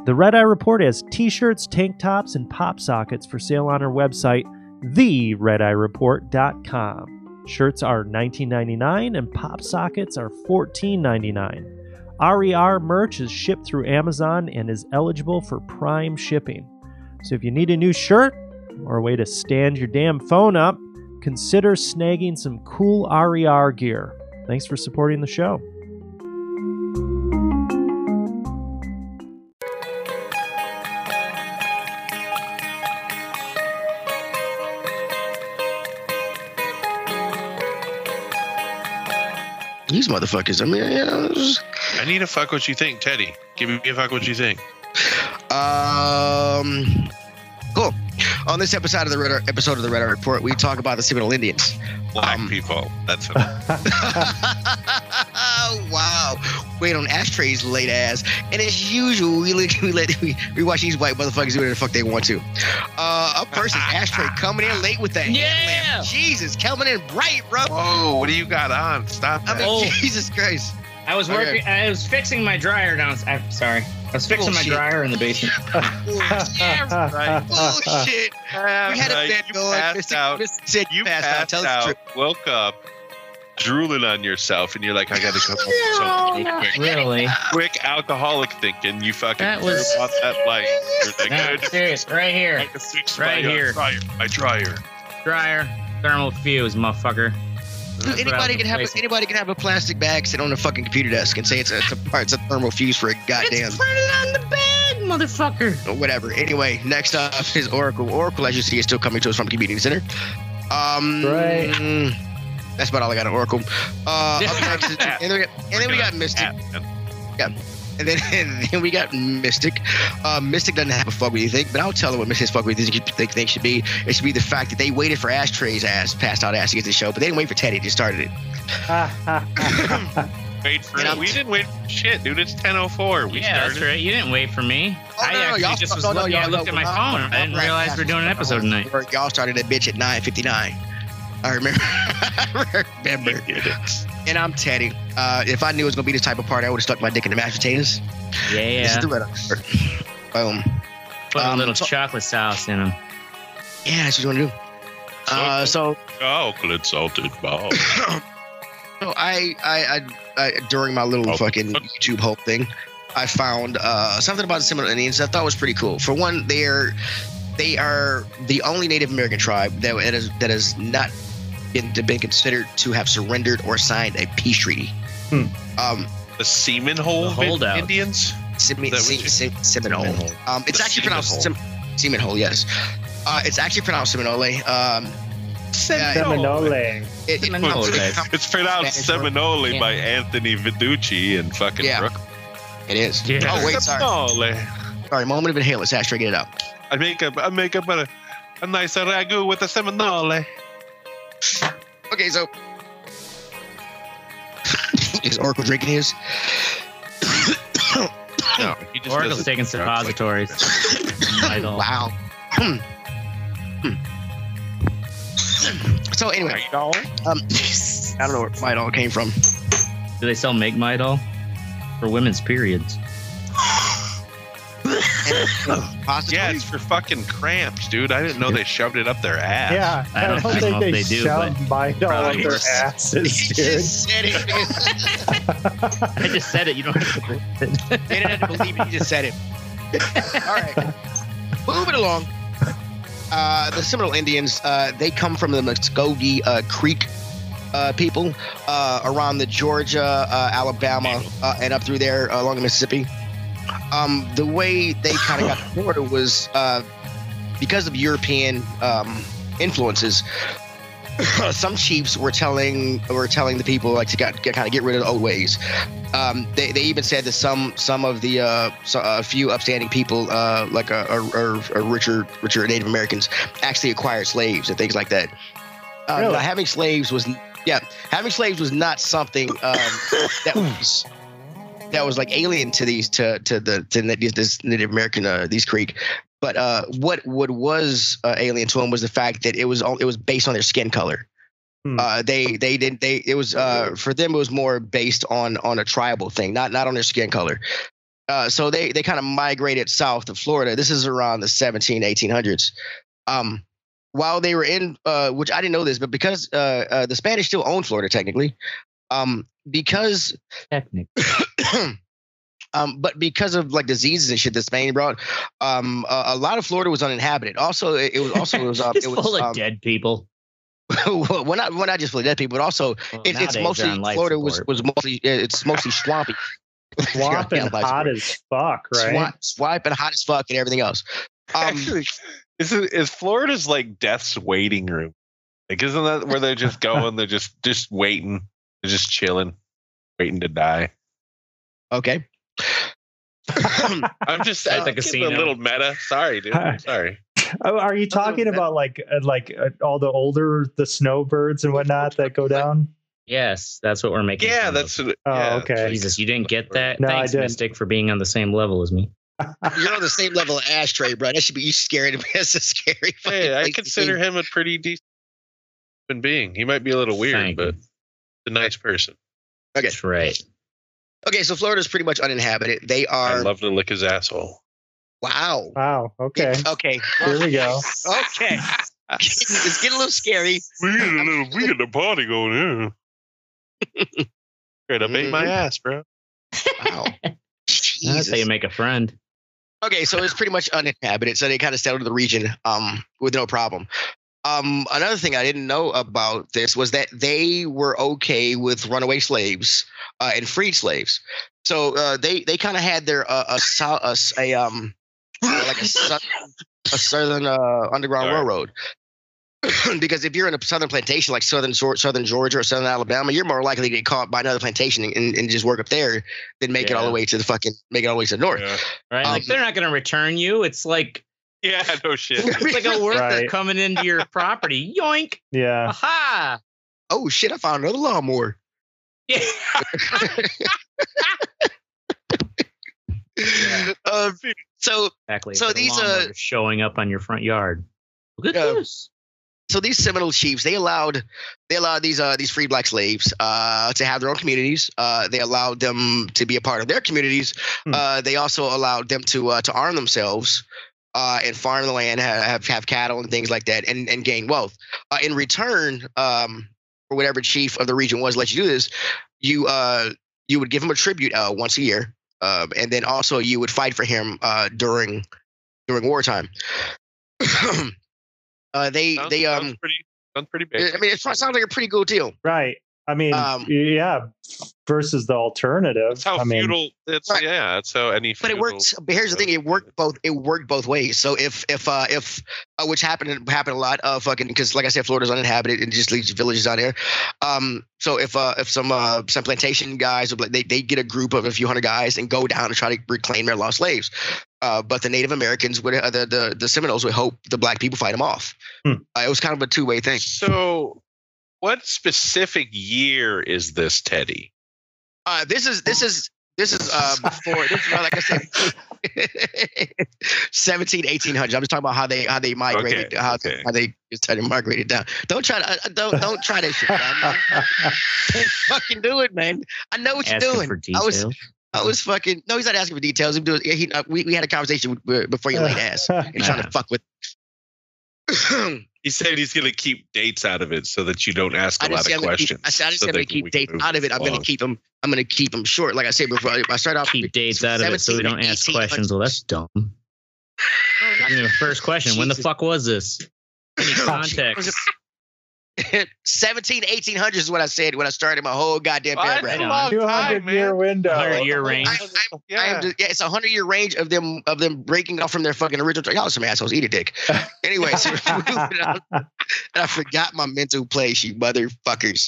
The Red Eye Report has t-shirts, tank tops, and pop sockets for sale on our website, theredeyereport.com. Shirts are $19.99 and pop sockets are $14.99. RER merch is shipped through Amazon and is eligible for Prime shipping. So if you need a new shirt or a way to stand your damn phone up, consider snagging some cool RER gear. Thanks for supporting the show. These motherfuckers. I mean, you know, I need to fuck what you think, Teddy. Give me a fuck what you think. Cool. On this episode of the Red Eye Report, we talk about the Seminole Indians. Black people. That's it. Wow. Wait on ashtrays, late ass. And as usual, we watch these white motherfuckers do whatever the fuck they want to. A person's ashtray coming in late with that headlamp. Jesus, coming in bright, bro. Whoa, what do you got on? Stop that. I mean, Jesus Christ. I was working. I was fixing my dryer down. I'm sorry. I was fixing my dryer in the basement. Yeah, right. Bullshit. We had a bed going. You passed out. Woke up, drooling on yourself, and you're like, I gotta go something real quick. Really? Quick alcoholic thinking. You fucking that was about that light. You're like, no, serious. Right here. I can fix right here. My dryer. Dryer. Thermal fuse, motherfucker. Dude, anybody can have a plastic bag sit on the fucking computer desk and say it's a thermal fuse for a goddamn. It's printed on the bag, motherfucker. Whatever. Anyway, next up is Oracle. Oracle, as you see, is still coming to us from the Community Center. Right. That's about all I got on Oracle. Up next is, and then we got Mystic. Yeah. And then we got Mystic. Mystic doesn't have a fuck what you think, but I'll tell him what Mystic's fuck what you think should be. It should be the fact that they waited for Ashtray's passed out ass to get the show, but they didn't wait for Teddy to start it. We didn't wait for shit, dude. It's 10:04. We started. That's right. You didn't wait for me. I looked at my phone. I didn't realize we're doing an episode tonight. Y'all started that bitch at 9:59. I remember. And I'm Teddy. If I knew it was gonna be this type of party, I would have stuck my dick in the mashed potatoes. Yeah. This is the Red Eye Report. Boom. Put a little chocolate sauce in them. Yeah, that's what you want to do. So chocolate salted balls. So I during my little fucking YouTube hole thing, I found something about the Seminole Indians I thought was pretty cool. For one, they are the only Native American tribe that has not been considered to have surrendered or signed a peace treaty. The Seminole Indians? Seminole. It's actually pronounced Seminole, yes. It's actually pronounced Seminole. Seminole. It's pronounced Seminole by Anthony Viducci and fucking Brooke. It is. Yeah. Oh, wait, sorry. Sorry, moment of inhalants. Ashtray, get it out. I make up a nice ragu with a Seminole. Okay, so is Oracle drinking his? No, Oracle's taking suppositories. Wow. So anyway, I don't know where Midol came from. Do they still make Midol for women's periods? Yeah, it's for fucking cramps, dude. I didn't know they shoved it up their ass. Yeah, I don't think they shoved Midol up their asses, dude. Just said it. I just said it. You don't have to believe it. They didn't have to believe it. You just said it. All right. Moving along. The Seminole Indians, they come from the Muskogee Creek people around the Georgia, Alabama, and up through there along the Mississippi. The way they kind of got the border was because of European influences. Some chiefs were telling the people like to kind of get rid of the old ways. They even said that some of the a few upstanding people like a richer Native Americans actually acquired slaves and things like that. Really? Having slaves was not something that was like alien to this Native American these Creek. But what was alien to them was the fact that it was based on their skin color. For them it was more based on a tribal thing, not on their skin color. So they kind of migrated south to Florida. This is around the 1800s. While they were in, which I didn't know this, but because the Spanish still owned Florida technically, because but because of like diseases and shit that Spain brought, a lot of Florida was uninhabited. Also, it was full of dead people. Well, not just full of dead people, but also it's mostly Florida was mostly it's mostly swampy. Swamp and hot as fuck, right? Swamp and hot as fuck and everything else. Actually, is Florida's like death's waiting room? Like, isn't that where they're just going? They're just waiting. They're just chilling, waiting to die. Okay. I'm just at the casino. A little meta. Sorry, dude. Sorry. Are you talking about like all the snowbirds and whatnot that go down? Yes, that's what we're making. Yeah, that's. Okay. Jesus, you didn't get that. No, Thanks, I didn't. Mystic, for being on the same level as me. You're on the same level of Ashtray, bro. That should be you scary to me. That's a scary. Hey, I consider him a pretty decent being. He might be a little weird, but a nice person. Okay, that's right. Okay, so Florida's pretty much uninhabited. They are. I love to lick his asshole. Wow. Okay. Okay. Here we go. Okay. It's getting a little scary. We get a party going here. Straight up ate my ass, bro. Wow. That's how you make a friend. Okay, so it's pretty much uninhabited, so they kind of settled the region with no problem. Another thing I didn't know about this was that they were okay with runaway slaves and freed slaves. So they kind of had their a southern underground railroad. Because if you're in a southern plantation like southern Georgia or southern Alabama, you're more likely to get caught by another plantation and just work up there than make it all the way to the north. Yeah. Right? Like they're not going to return you. It's like no shit. It's like a worker coming into your property. Yoink. Yeah. Aha. Oh shit! I found another lawnmower. Yeah. So these showing up on your front yard. Look at this. So these Seminole chiefs, they allowed these free black slaves to have their own communities. They allowed them to be a part of their communities. They also allowed them to arm themselves and farm the land, have cattle and things like that, and gain wealth. In return, for whatever chief of the region was let you do this, you would give him a tribute once a year, and then also you would fight for him during wartime. Sounds pretty big. I mean, it sounds like a pretty good deal, right? I mean, yeah. Versus the alternative. That's how feudal. It's right. Yeah. That's how any. But it works. But here's the thing: it worked both ways. So if which happened a lot of fucking because like I said, Florida's uninhabited and just leaves villages out there. So if some plantation guys they get a group of a few hundred guys and go down and try to reclaim their lost slaves. But the Native Americans would the Seminoles would hope the black people fight them off. It was kind of a two-way thing. So, what specific year is this, Teddy? This is before this is like I said 1800s. I'm just talking about how they migrated how they migrated down. Don't try that shit. Don't fucking do it, man. I know what you're doing. For details. I was fucking no. He's not asking for details. We had a conversation before you laid ass and trying to fuck with. He said he's going to keep dates out of it so that you don't ask a lot of questions. I said I'm going to keep dates out of it. I'm going to keep them. I'm going to keep them short. Like I said before, I start off keep dates out of it so we don't ask questions. Well, that's dumb. First question: when the fuck was this? Any context? 1800s is what I said when I started my whole goddamn paragraph. 200-year window. 100-year range. It's a 100-year range of them breaking off from their fucking original. Y'all some assholes. Eat a dick. Anyway, so I forgot my mental place, you motherfuckers.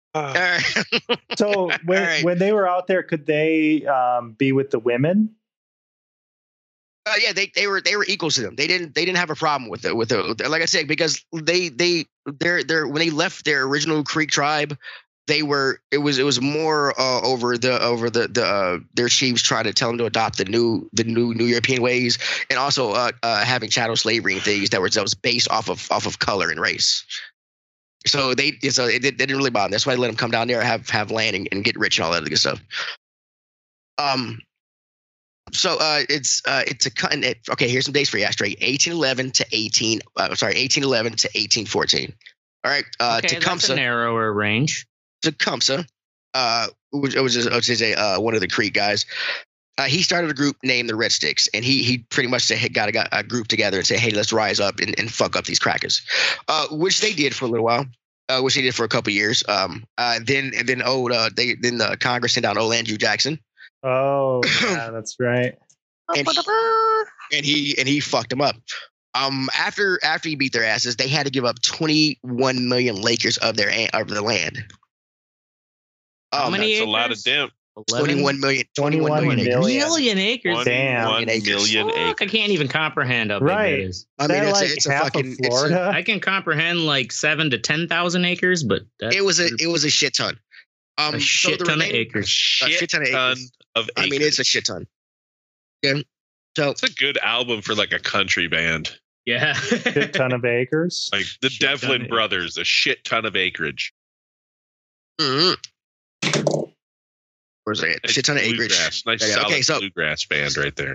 So when they were out there, could they be with the women? Yeah, they were equals to them. They didn't have a problem with it. Like I said, because they're when they left their original Creek tribe, it was more over their chiefs trying to tell them to adopt the new European ways, and also having chattel slavery and things that was based off of color and race. So it didn't really bother them. That's why they let them come down there, have land and get rich and all that other good stuff. So it's okay. Here's some dates for you, Ashtray. 1811 to 1814. All right. Okay, Tecumseh, that's a narrower range. Tecumseh, which was one of the Creek guys. He started a group named the Red Sticks, and he pretty much said, hey, got a group together and say, hey, let's rise up and fuck up these crackers, which they did for a little while, which they did for a couple of years. Then the Congress sent out old Andrew Jackson. Oh, yeah, that's right. And he fucked them up. After he beat their asses, they had to give up 21 million acres of their land. How many That's acres? a lot of damn. 21 million acres. Damn. 1 million Fuck, acres. I can't even comprehend how big Right. that is. I mean, Is it's that a half fucking of Florida. I can comprehend like 7,000 to 10,000 acres, but it was a shit ton. a shit ton of remaining- acres. shit ton of acres. Of I mean, it's a shit ton. Yeah. So It's a good album for like a country band. Yeah. Shit ton of acres. Like the Shit ton Devlin of Brothers, a shit ton of acreage. mhm. Where's it? Nice Shit ton of acreage. bluegrass. Nice Yeah, solid okay, so- bluegrass band right there.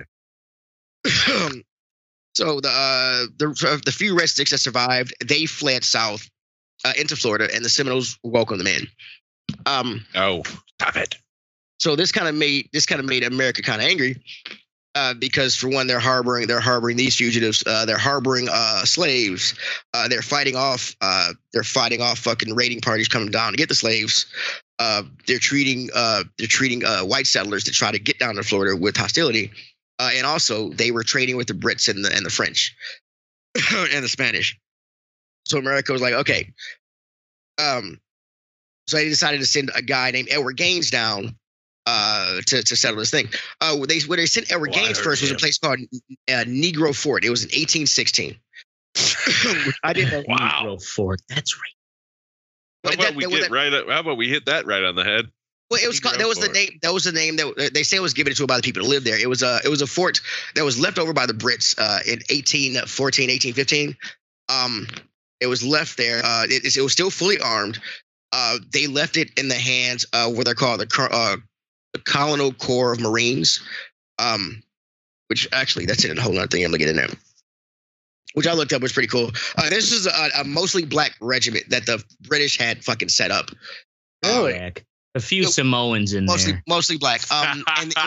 So the few Red Sticks that survived, they fled south into Florida, and the Seminoles welcomed them in. Oh, stop it. So this kind of made America kind of angry, because for one, they're harboring these fugitives, they're harboring slaves, they're fighting off fucking raiding parties coming down to get the slaves. They're treating white settlers to try to get down to Florida with hostility, and also they were trading with the Brits and the French and the Spanish. So America was like, okay. So they decided to send a guy named Edward Gaines down to settle this thing. Where they sent Edward Gaines first was a place called Negro Fort. It was in 1816. I didn't know. Wow. Negro Fort. That's right. How about we hit that right on the head? Well, it was called, that was the name. That was the name that they say was given to by the people who lived there. It was a fort that was left over by the Brits in 1814, 1815. It was left there. It was still fully armed. They left it in the hands of what they're called the Colonial Corps of Marines, which actually that's a whole other thing I'm looking at now. Which I looked up was pretty cool. This is a mostly black regiment that the British had fucking set up. Black. A few Samoans in there. Mostly black. And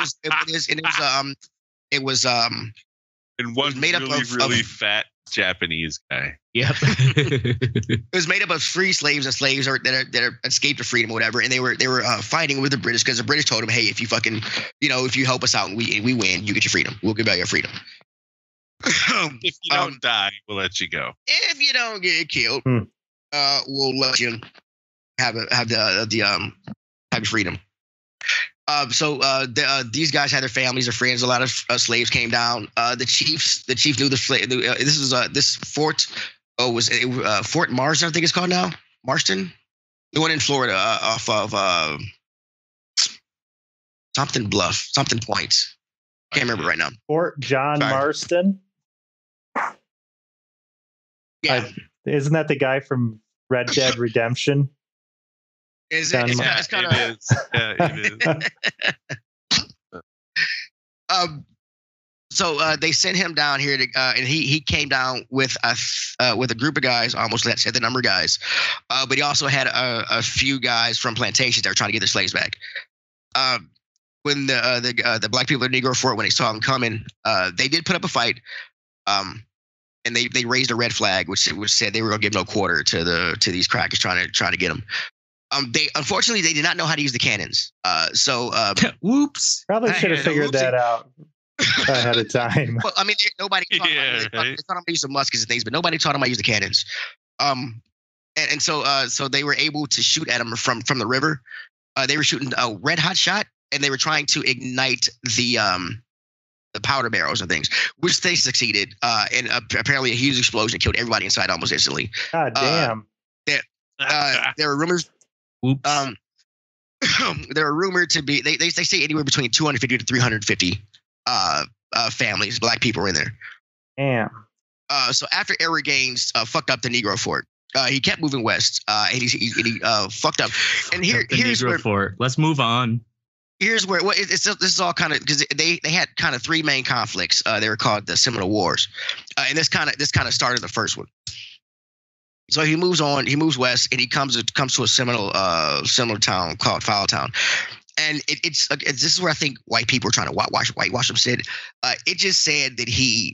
it was And one made up really of fat Japanese guy. Yep. it was made up of free slaves and slaves that escaped to freedom or whatever, and they were fighting with the British because the British told them, hey, if you fucking if you help us out and we win, you get your freedom. We'll give back your freedom. If you don't die, we'll let you go. If you don't get killed, we'll let you have your freedom. So these guys had their families, their friends. A lot of slaves came down. The chief knew the slave. This is this fort. Was Fort Marston? I think it's called now. Marston, the one in Florida, off of something Bluff, something Point. Can't remember right now. Fort John Sorry. Marston. Yeah, Isn't that the guy from Red Dead Redemption? is it? It's kind of. It is. Yeah, it is. So they sent him down here to, and he came down with a group of guys, almost let's say the number of guys, but he also had a few guys from plantations that were trying to get their slaves back. When the black people at Negro Fort, when they saw him coming, they did put up a fight, and they raised a red flag, which said they were going to give no quarter to these crackers trying to get them. They unfortunately they did not know how to use the cannons. Whoops. Probably should have figured that out ahead of time. Well, I mean, nobody taught them Yeah, they taught right. them how to use the muskets and things, but nobody taught them how to use the cannons. And so they were able to shoot at them from the river. They were shooting a red hot shot, and they were trying to ignite the powder barrels and things, which they succeeded. And apparently, a huge explosion killed everybody inside almost instantly. God damn. There were rumors. Oops. They were rumored to be. They say anywhere between 250 to 350 families, black people, were in there. Damn. So after Edward Gaines fucked up the Negro Fort, he kept moving west, and he fucked up. And here's Negro where Fort. Let's move on. here's where this is all kind of because they had kind of three main conflicts. They were called the Seminole Wars, and this kind of started the first one. So he moves on. He moves west, and he comes to a Seminole town called Foultown. And this is where I think white people are trying to whitewash him. Said it just said that he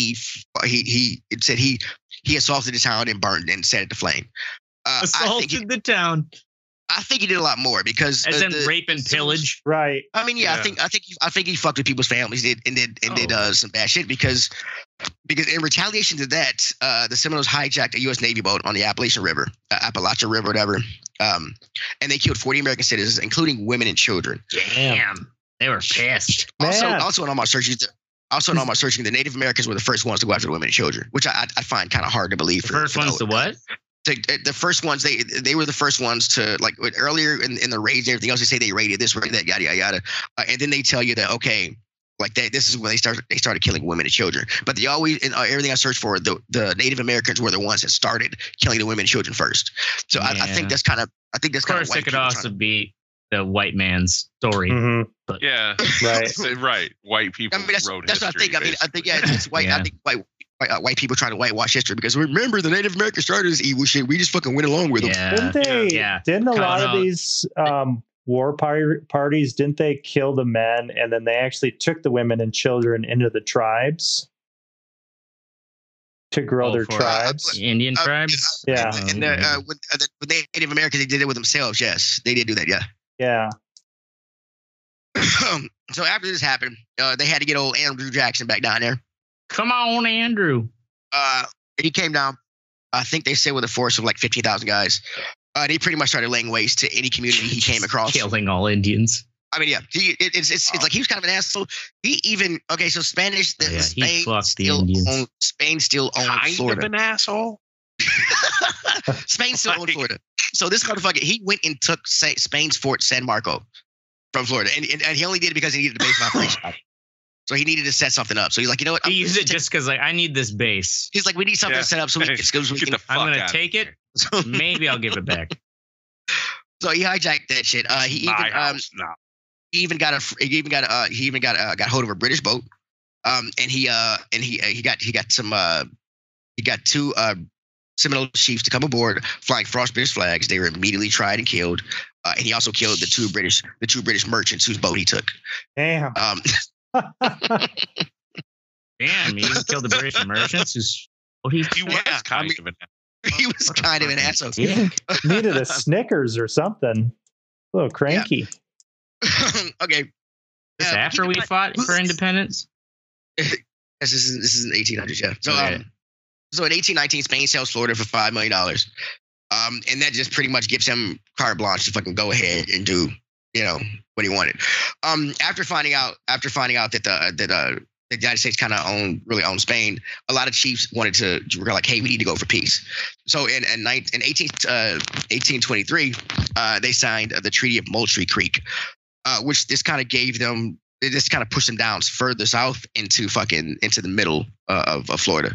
assaulted the town and burned and set it to flame. Assaulted the town. I think he did a lot more because as in rape and pillage. Right. I mean, yeah. I think he fucked with people's families did some bad shit because in retaliation to that, the Seminoles hijacked a U.S. Navy boat on the Appalachian River, whatever, and they killed 40 American citizens, including women and children. Damn, they were pissed. Also in all my searching, the Native Americans were the first ones to go after the women and children, which I find kind of hard to believe. The first ones to what? The first ones, they were the first ones to, like, earlier in the raids and everything else, they say they raided this, raided that, yada yada yada, and then they tell you that okay, like this is when they started killing women and children. But they always, in everything I searched for, the Native Americans were the ones that started killing the women and children first. So yeah. I think that's kind of of course it could also be the white man's story. Mm-hmm. But yeah, right. White people wrote that's history. What I think. I think it's white. Yeah. I think white people trying to whitewash history because remember the Native Americans started this evil shit. We just fucking went along with them. Didn't a lot of these war parties, didn't they kill the men and then they actually took the women and children into the tribes to grow their tribes? Indian tribes? Yeah. And with the Native Americans, they did it with themselves. Yes, they did do that. Yeah. Yeah. So after this happened, they had to get old Andrew Jackson back down there. Come on, Andrew. He came down, I think they said with a force of like 15,000 guys. And he pretty much started laying waste to any community he came across. Killing all Indians. I mean, yeah, it's like he was kind of an asshole. He even, okay, so Spanish, Spain still owned kind Florida. Of an asshole? Spain still owned Florida. So this motherfucker, he went and took Spain's Fort San Marco from Florida. And he only did it because he needed a base of operation. So he needed to set something up. So he's like, you know what? He used it just because, like, I need this base. He's like, we need something set up so we can. I'm going to take it. Maybe I'll give it back. So he hijacked that shit. He even got hold of a British boat. And he got two Seminole chiefs to come aboard flying false British flags. They were immediately tried and killed. And he also killed the two British merchants whose boat he took. Damn. Damn, he killed the British merchants. He was kind of an asshole. Yeah. Needed a Snickers or something. A little cranky. Yeah. Okay. After we fought for independence? This is in the 1800s, yeah. So, so in 1819, Spain sells Florida for $5 million. And that just pretty much gives him carte blanche to fucking go ahead and do, what he wanted. After finding out that the United States kind of really owned Spain, a lot of chiefs were like, hey, we need to go for peace. So in 1823, they signed the Treaty of Moultrie Creek, which this kind of pushed them down further south into the middle of Florida.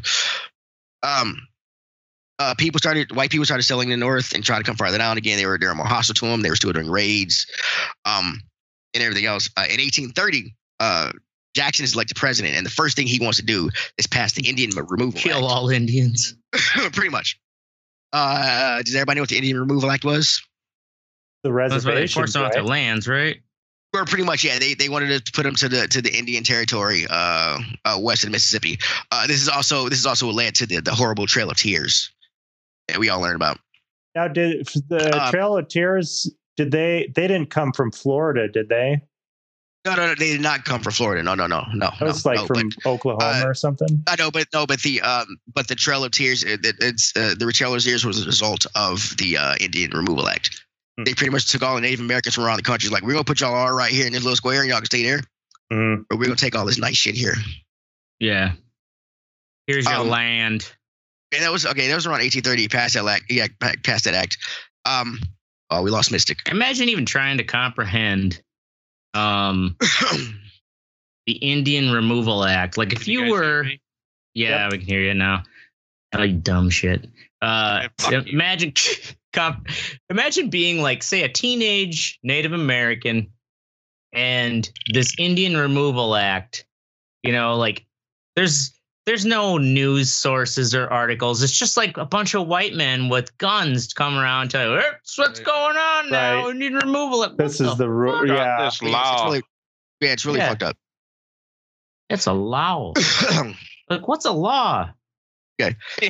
White people started selling in the north and trying to come farther down again. They were more hostile to them. They were still doing raids, and everything else. In 1830, Jackson is elected president, and the first thing he wants to do is pass the Indian Removal Act. Kill all Indians. Pretty much. Does everybody know what the Indian Removal Act was? The reservations, that's why they forced them off their lands, right? Or pretty much, yeah. They wanted to put them to the Indian Territory west of the Mississippi. This is also led to the horrible Trail of Tears that we all learned about. Now, did the Trail of Tears? They didn't come from Florida, did they? No, they did not come from Florida. No. It was from Oklahoma or something. I know, but the Trail of Tears, the Trail of Tears was a result of the Indian Removal Act. They pretty much took all the Native Americans from around the country. Like, we're gonna put y'all all right here in this little square, and y'all can stay there, or we're gonna take all this nice shit here. Yeah. Here's your land. And that was around 1830. He passed that act. Yeah, passed that act. We lost Mystic. Imagine even trying to comprehend the Indian Removal Act. Like, if you were, we can hear you now. Like, dumb shit. Imagine being like, say, a teenage Native American and this Indian Removal Act, like there's no news sources or articles. It's just like a bunch of white men with guns come around telling you, that's what's going on now. Right. Indian Removal Act. This is the rule. Yeah. This law. It's really fucked up. It's a law. Like, what's a law? Okay.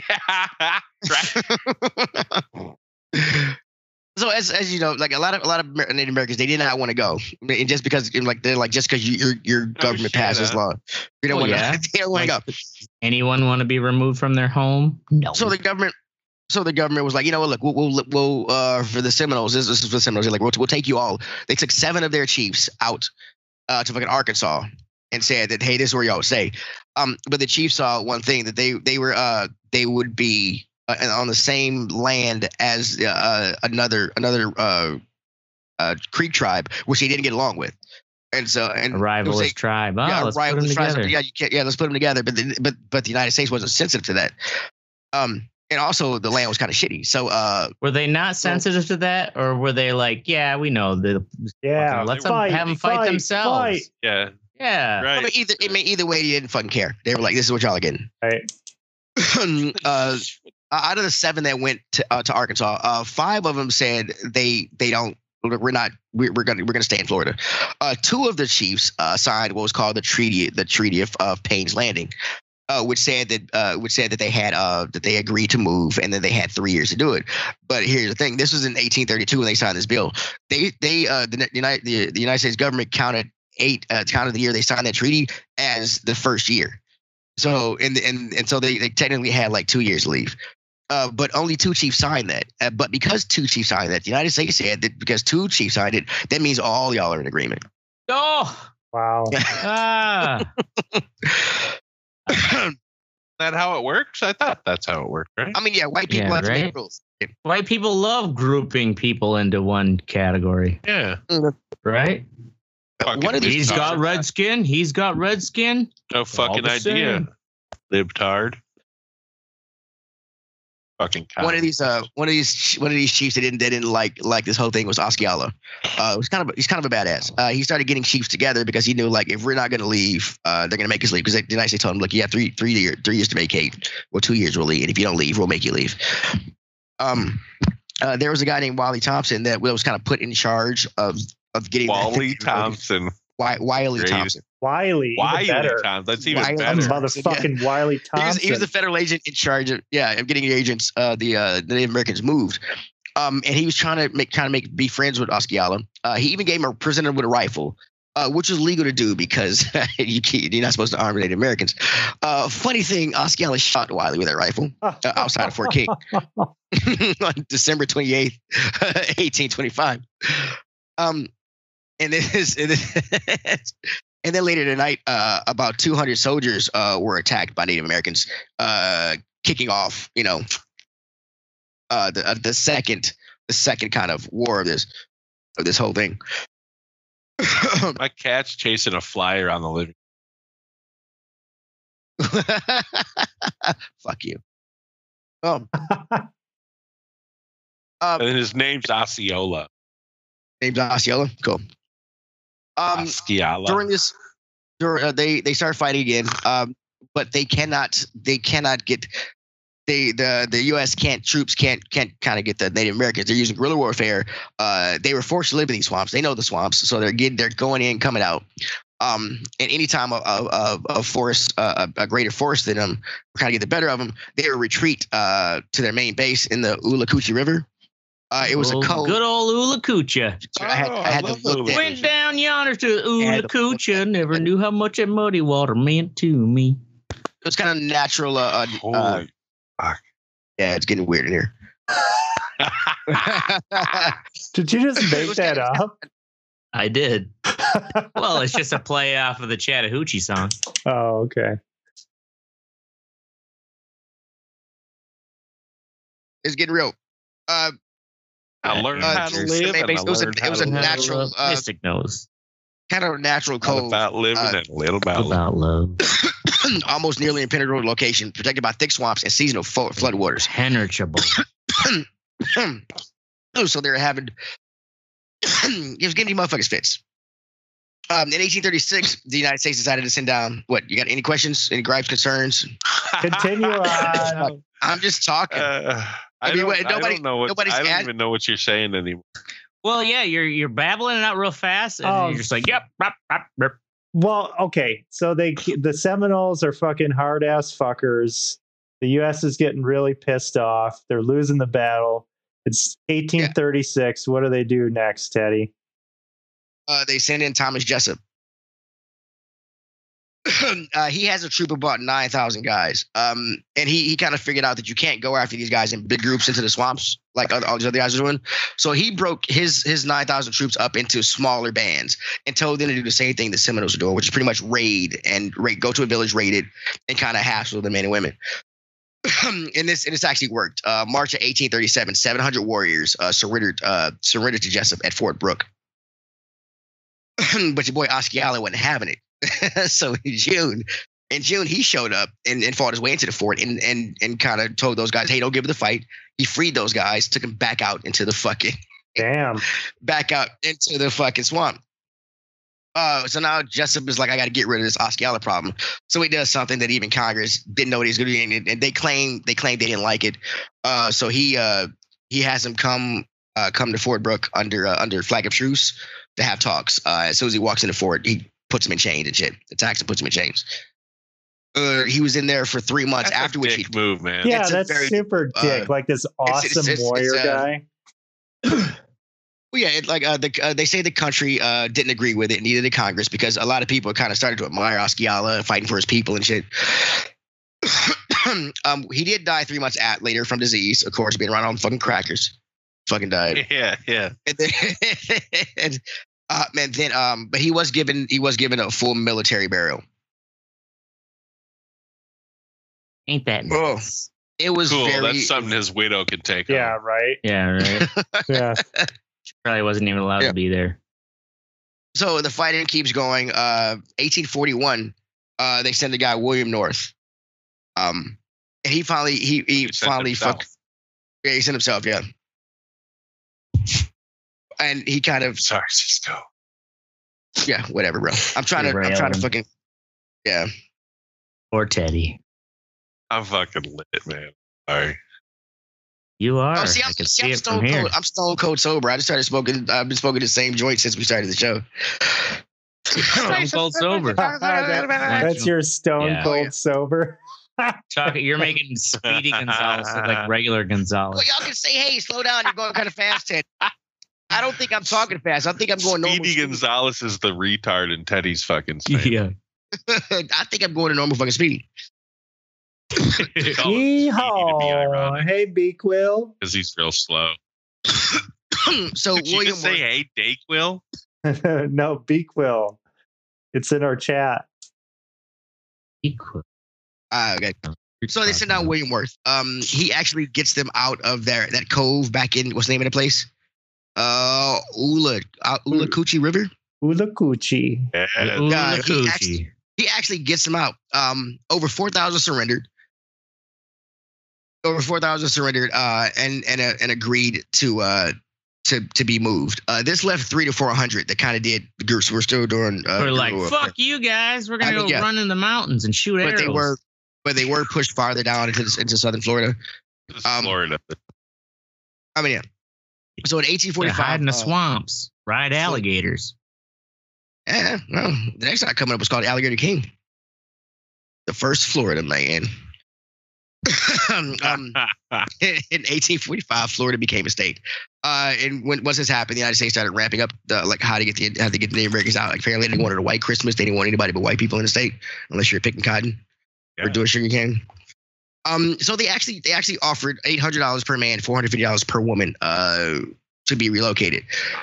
So as you know, like a lot of Native Americans, they did not want to go, and just because just because your government passed this law, they don't want to. They don't want to go. Anyone want to be removed from their home? No. So the government was like, look, we'll for the Seminoles. This is for the Seminoles. They're like, we'll take you all. They took 7 of their chiefs out to fucking Arkansas and said that, hey, this is where y'all stay. But the chiefs saw one thing, that they would be on the same land as another Creek tribe, which they didn't get along with, and a rivalous tribe. Oh, yeah, let's put them together. Yeah, let's put them together. But the United States wasn't sensitive to that. And also the land was kind of shitty. So were they not sensitive to that, or were they like, yeah, we know let's have them fight themselves. Yeah. Yeah. Right. I mean, either way, they didn't fucking care. They were like, this is what y'all are getting. Right. Out of the 7 that went to Arkansas, 5 of them said we're gonna stay in Florida. 2 of the chiefs signed what was called the Treaty of Payne's Landing, which said that they had that they agreed to move, and then they had 3 years to do it. But here's the thing: this was in 1832 when they signed this bill. The United States government counted the year they signed that treaty as the first year. So and so they technically had like 2 years to leave. But only 2 chiefs signed that. But because 2 chiefs signed that, the United States said that because 2 chiefs signed it, that means all y'all are in agreement. Oh, wow. Is that how it works? I thought that's how it worked, right? I mean, yeah, white people have to make rules. White people love grouping people into one category. Yeah. Right? He's got red skin. He's got red skin. No fucking idea. Libtard. Fucking one of these chiefs that didn't like this whole thing was Osceola. He's kind of a badass. He started getting chiefs together because he knew, like, if we're not going to leave, they're going to make us leave. Because the United States told him, look, you have 3 years to vacate. Well, 2 years we'll leave, and if you don't leave, we'll make you leave. There was a guy named Wiley Thompson that was kind of put in charge of getting Wiley Thompson. Wiley Thompson. Wiley Thompson. That's even better. Motherfucking Wiley Thompson. He was the federal agent in charge of getting the agents, the Native Americans moved. And he was trying to be friends with Osceola. He even presented him with a rifle, which is legal to do because you're not supposed to arm Native Americans. Funny thing, Osceola shot Wiley with that rifle outside of Fort King on December 28th, 1825. And then later tonight, about 200 soldiers were attacked by Native Americans, kicking off, the second kind of war of this whole thing. My cat's chasing a fly around the living room. Fuck you. And his name's Osceola. Name's Osceola? Cool. Osceola. During this, they start fighting again, but they cannot get the U.S. troops can't kind of get the Native Americans. They're using guerrilla warfare. They were forced to live in these swamps. They know the swamps, so they're going in, coming out. And anytime a force, a greater force than them, kind of get the better of them, they would retreat to their main base in the Ulacoochee River. It was a cold. Good old Ulacoochee. I had to look at Went down yonder to Ulacoochee. Never knew how much that muddy water meant to me. It was kind of natural. Holy fuck. Yeah, it's getting weird in here. Did you just make that up? I did. Well, it's just a play off of the Chattahoochee song. Oh, okay. It's getting real. I learned how to live. It was a natural, Mystic knows. Kind of natural cold. About living and a little about love. Almost nearly impenetrable location, protected by thick swamps and seasonal floodwaters. Penetrable. So they're having, it was getting these motherfuckers fits. In 1836, the United States decided to send down. What? You got any questions? Any gripes, concerns? Continue on. I'm just talking. I mean, don't know what. nobody's I don't even know what you're saying anymore. Well, yeah, you're babbling it out real fast, and you're just like, yep, rap, rap, rap. Well, okay. So the Seminoles are fucking hard ass fuckers. The U.S. is getting really pissed off. They're losing the battle. It's 1836. What do they do next, Teddy? They send in Thomas Jessup. He has a troop of about 9,000 guys. And he kind of figured out that you can't go after these guys in big groups into the swamps like all these other guys are doing. So he broke his 9,000 troops up into smaller bands and told them to do the same thing the Seminoles are doing, which is pretty much go to a village, raid it, and kind of hassle the men and women. and this actually worked. March of 1837, 700 warriors surrendered to Jessup at Fort Brooke. But your boy Osceola wasn't having it. So in June, he showed up and fought his way into the fort and kind of told those guys, hey, don't give it the fight. He freed those guys, took them back out into the fucking swamp. So now Jessup is like, I got to get rid of this Osceola problem. So he does something that even Congress didn't know what he was going to do, and they claim they didn't like it. So he has them come to Fort Brooke under flag of truce to have talks. As soon as he walks in the fort, he puts him in chains and shit. Attacks and puts him in chains. He was in there for 3 months. That's after a which dick move, man. Yeah, that's super dick. Like this awesome warrior guy. Well, yeah, they say the country didn't agree with it, neither did Congress, because a lot of people kind of started to admire Osceola fighting for his people and shit. He did die 3 months later from disease, of course, being around all the fucking crackers. Fucking died. Yeah. But he was given a full military burial. Ain't that nice? It was cool. Very, that's something his widow could take. Yeah, on. right. Yeah, right. Yeah. She probably wasn't even allowed to be there. So the fighting keeps going. 1841, they send the guy William North. And he finally fucked. Yeah, he sent himself. Yeah. And he kind of sorry, Cisco. Yeah, whatever, bro. I'm trying to fucking yeah. Or Teddy. I'm fucking lit, man. Sorry. You are. Oh, see, I'm stone cold. I'm stone cold sober. I just started smoking. I've been smoking the same joint since we started the show. Stone cold sober. That's your stone cold sober. Chuck, you're making Speedy Gonzalez look like regular Gonzalez. Well, y'all can say, hey, slow down. You're going kind of fast, Ted. I don't think I'm talking fast. I think I'm going normal. Speedy Gonzalez is the retard in Teddy's fucking name. Yeah. I think I'm going to normal fucking Speedy. Yeehaw. Hey, Beakwell. Because he's real slow. So Did you just say, hey, Dakewill? No, Beakwell. It's in our chat. Equal. Okay. So they send down William Worth. He actually gets them out of that cove back in, what's the name of the place? Ulacoochee River. Ulacoochee. He actually gets them out. Over 4,000 surrendered. And agreed to be moved. This left 300 to 400 that kind of did. The groups were still doing. We're like, fuck you guys. We're gonna go run in the mountains and shoot arrows. But they were pushed farther down into southern Florida. Florida. I mean, yeah. So in 1845, hide in the swamps, ride alligators. Yeah, well, the next guy coming up was called Alligator King, the first Florida man. In 1845, Florida became a state. And once this happened, the United States started ramping up how to get the Native Americans out. Like, apparently, they wanted a white Christmas. They didn't want anybody but white people in the state, unless you're picking cotton or doing sugar cane. So they actually offered $800 per man, $450 per woman, to be relocated.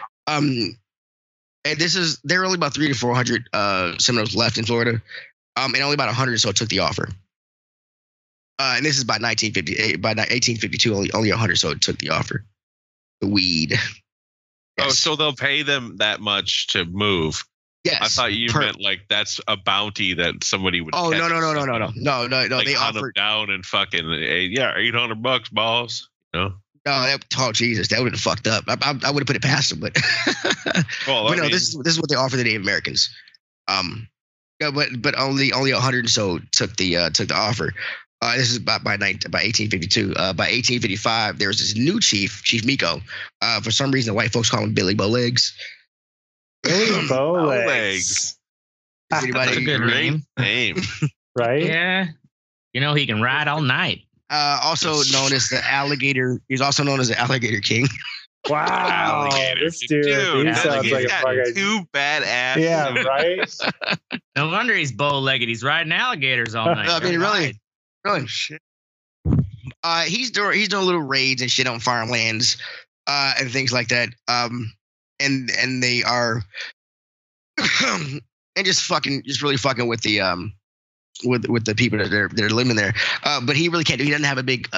And there are only about 300 to 400 Seminoles left in Florida, and only about 100 or so took the offer. And this is by 1950. By 1852, only 100 or so took the offer. The weed. Yes. Oh, so they'll pay them that much to move. Yes. I thought you meant like that's a bounty that somebody would. Oh, catch. No. Like, They hunt offered them down and fucking $800, boss. You know. Jesus, that would have fucked up. I would have put it past them, but Well, but no, this is what they offer the Native Americans. Yeah, but only 100 or so took the offer. This is by 1852. By 1855, there was this new chief, Chief Miko. For some reason, the white folks call him Billy Bowlegs. Billy Bowlegs. Is anybody That's a good Great name. Right? Yeah. You know, he can ride all night. Also known as the alligator. He's also known as the Alligator King. Wow. Alligator. This dude, he sounds like He's a got fucking. two badass. Yeah, right? No wonder he's bow-legged. He's riding alligators all night. I mean, really, really. Shit. He's doing little raids and shit on farmlands, and things like that. And they are, and just really fucking with the with the people that are living there. But he really can't do. He doesn't have a big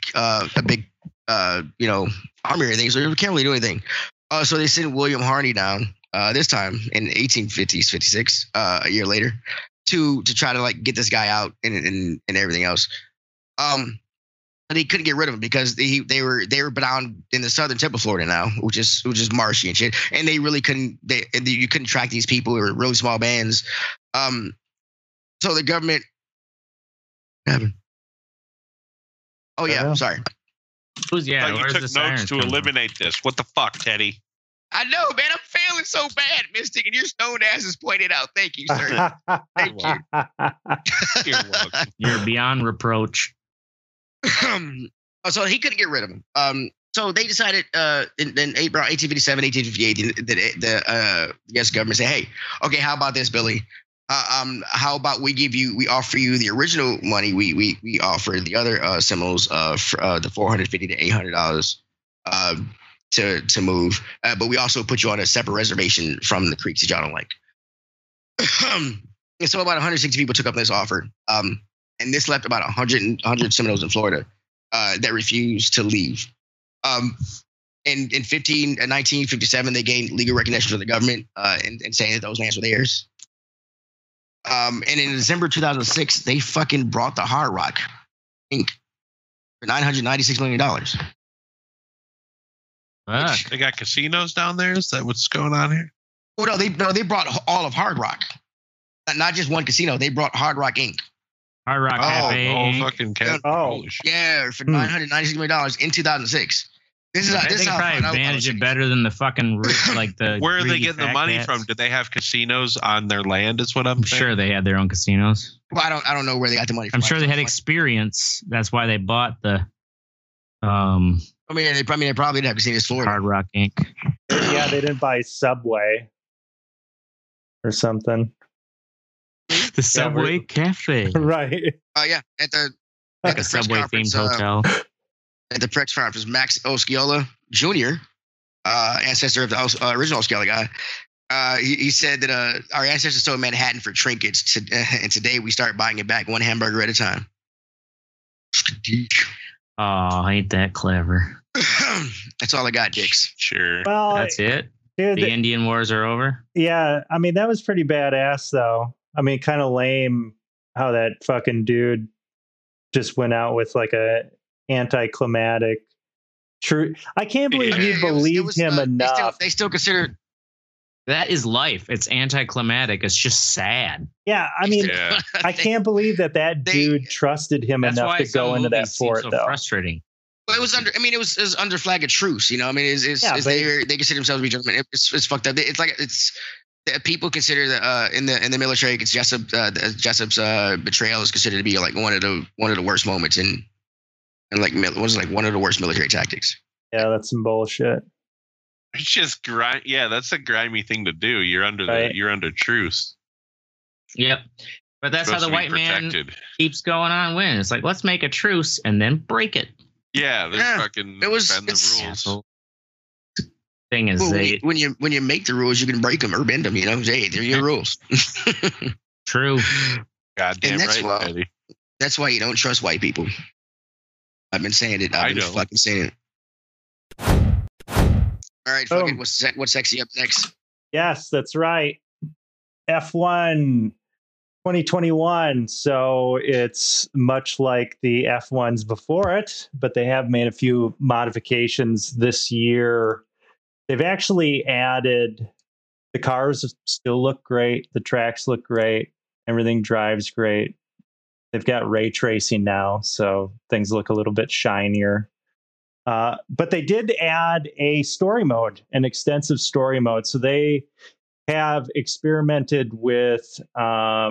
army or anything, so he can't really do anything. So they sent William Harney down this time in 1856, a year later, to try to like get this guy out and everything else. But he couldn't get rid of him because they were down in the southern tip of Florida now, which is marshy and shit, and they really couldn't. You couldn't track these people. They were really small bands. So the government. Oh yeah, Yeah. sorry. Who's Like you where's took the sirens notes to coming from? eliminate this. What the fuck, Teddy? I know, man. I'm failing so bad, Mystic, and your stone ass has pointed out. Thank you, sir. Thank you. You're welcome. You're beyond reproach. So he couldn't get rid of him. So they decided in April 1857, 1858, the U.S. government said, "Hey, okay, how about this, Billy? How about we offer you the original money we offer the other Seminoles for the $450 to $800 to move, but we also put you on a separate reservation from the creeks that y'all don't like." And so about 160 people took up this offer, and this left about 100 Seminoles in Florida that refused to leave. In 1957, they gained legal recognition from the government and saying that those lands were theirs. And in December 2006, they fucking brought the Hard Rock Inc. for $996 million. Fuck. They got casinos down there. Is that what's going on here? Oh no, they brought all of Hard Rock, not just one casino. They brought Hard Rock Inc. Hard Rock Cafe. the whole fucking cat. Oh. Holy shit. Yeah, for $996 million in 2006. This is I think how probably manage it better than the fucking like the. Where are they greedy getting the fat money cats. from? Did they have casinos on their land? Is what I'm I'm saying. sure they had their own casinos. Well, I don't know where they got the money from. I'm sure they had experience. That's why they bought the I mean, they probably didn't have casinos in Florida. Hard Rock Inc. Yeah, they didn't buy Subway or something. The Subway Cafe. Right. Yeah, at the Like a press Subway conference, themed hotel. at the press conference, Max Osceola Jr., ancestor of the original Osceola guy, he said that our ancestors sold Manhattan for trinkets, and today we start buying it back one hamburger at a time. Oh, ain't that clever. That's all I got, dicks. Sure. Well, That's it. dude, The Indian Wars are over. yeah, I mean, that was pretty badass, though. I mean, kind of lame how that fucking dude just went out with like a anticlimactic true. I can't believe you believed him enough. They still consider. That is life. It's anticlimactic. It's just sad. Yeah, I mean, Yeah. I can't believe that they- dude trusted him That's enough why to some go into that movies seem fort, so though. frustrating. Well, it was under. I mean, it was under flag of truce. You know, I mean, they consider themselves to be gentlemen. It's fucked up. It's like people consider that in the military, it's Jessup's betrayal is considered to be like one of the worst moments in like was like one of the worst military tactics. Yeah, that's some bullshit. It's just yeah, that's a grimy thing to do. You're under Right. you're under truce. Yep. But that's how Supposed the to be white man protected. keeps going on winning. It's like, let's make a truce and then break it. Yeah, they're Yeah, fucking it was- bend the it's- rules. Asshole. Thing is, Well, they when you make the rules, you can break them or bend them. You know, hey, they're your rules. true. Goddamn And that's right, why- Teddy. That's why you don't trust white people. I've been saying it. I I've been don't. fucking saying it. All right, fucking. What's sexy up next? Yes, that's right. F1 2021. So it's much like the F1s before it, but they have made a few modifications this year. They've actually added, the cars still look great. The tracks look great. Everything drives great. They've got ray tracing now, so things look a little bit shinier. But they did add a story mode, an extensive story mode. So they have experimented with a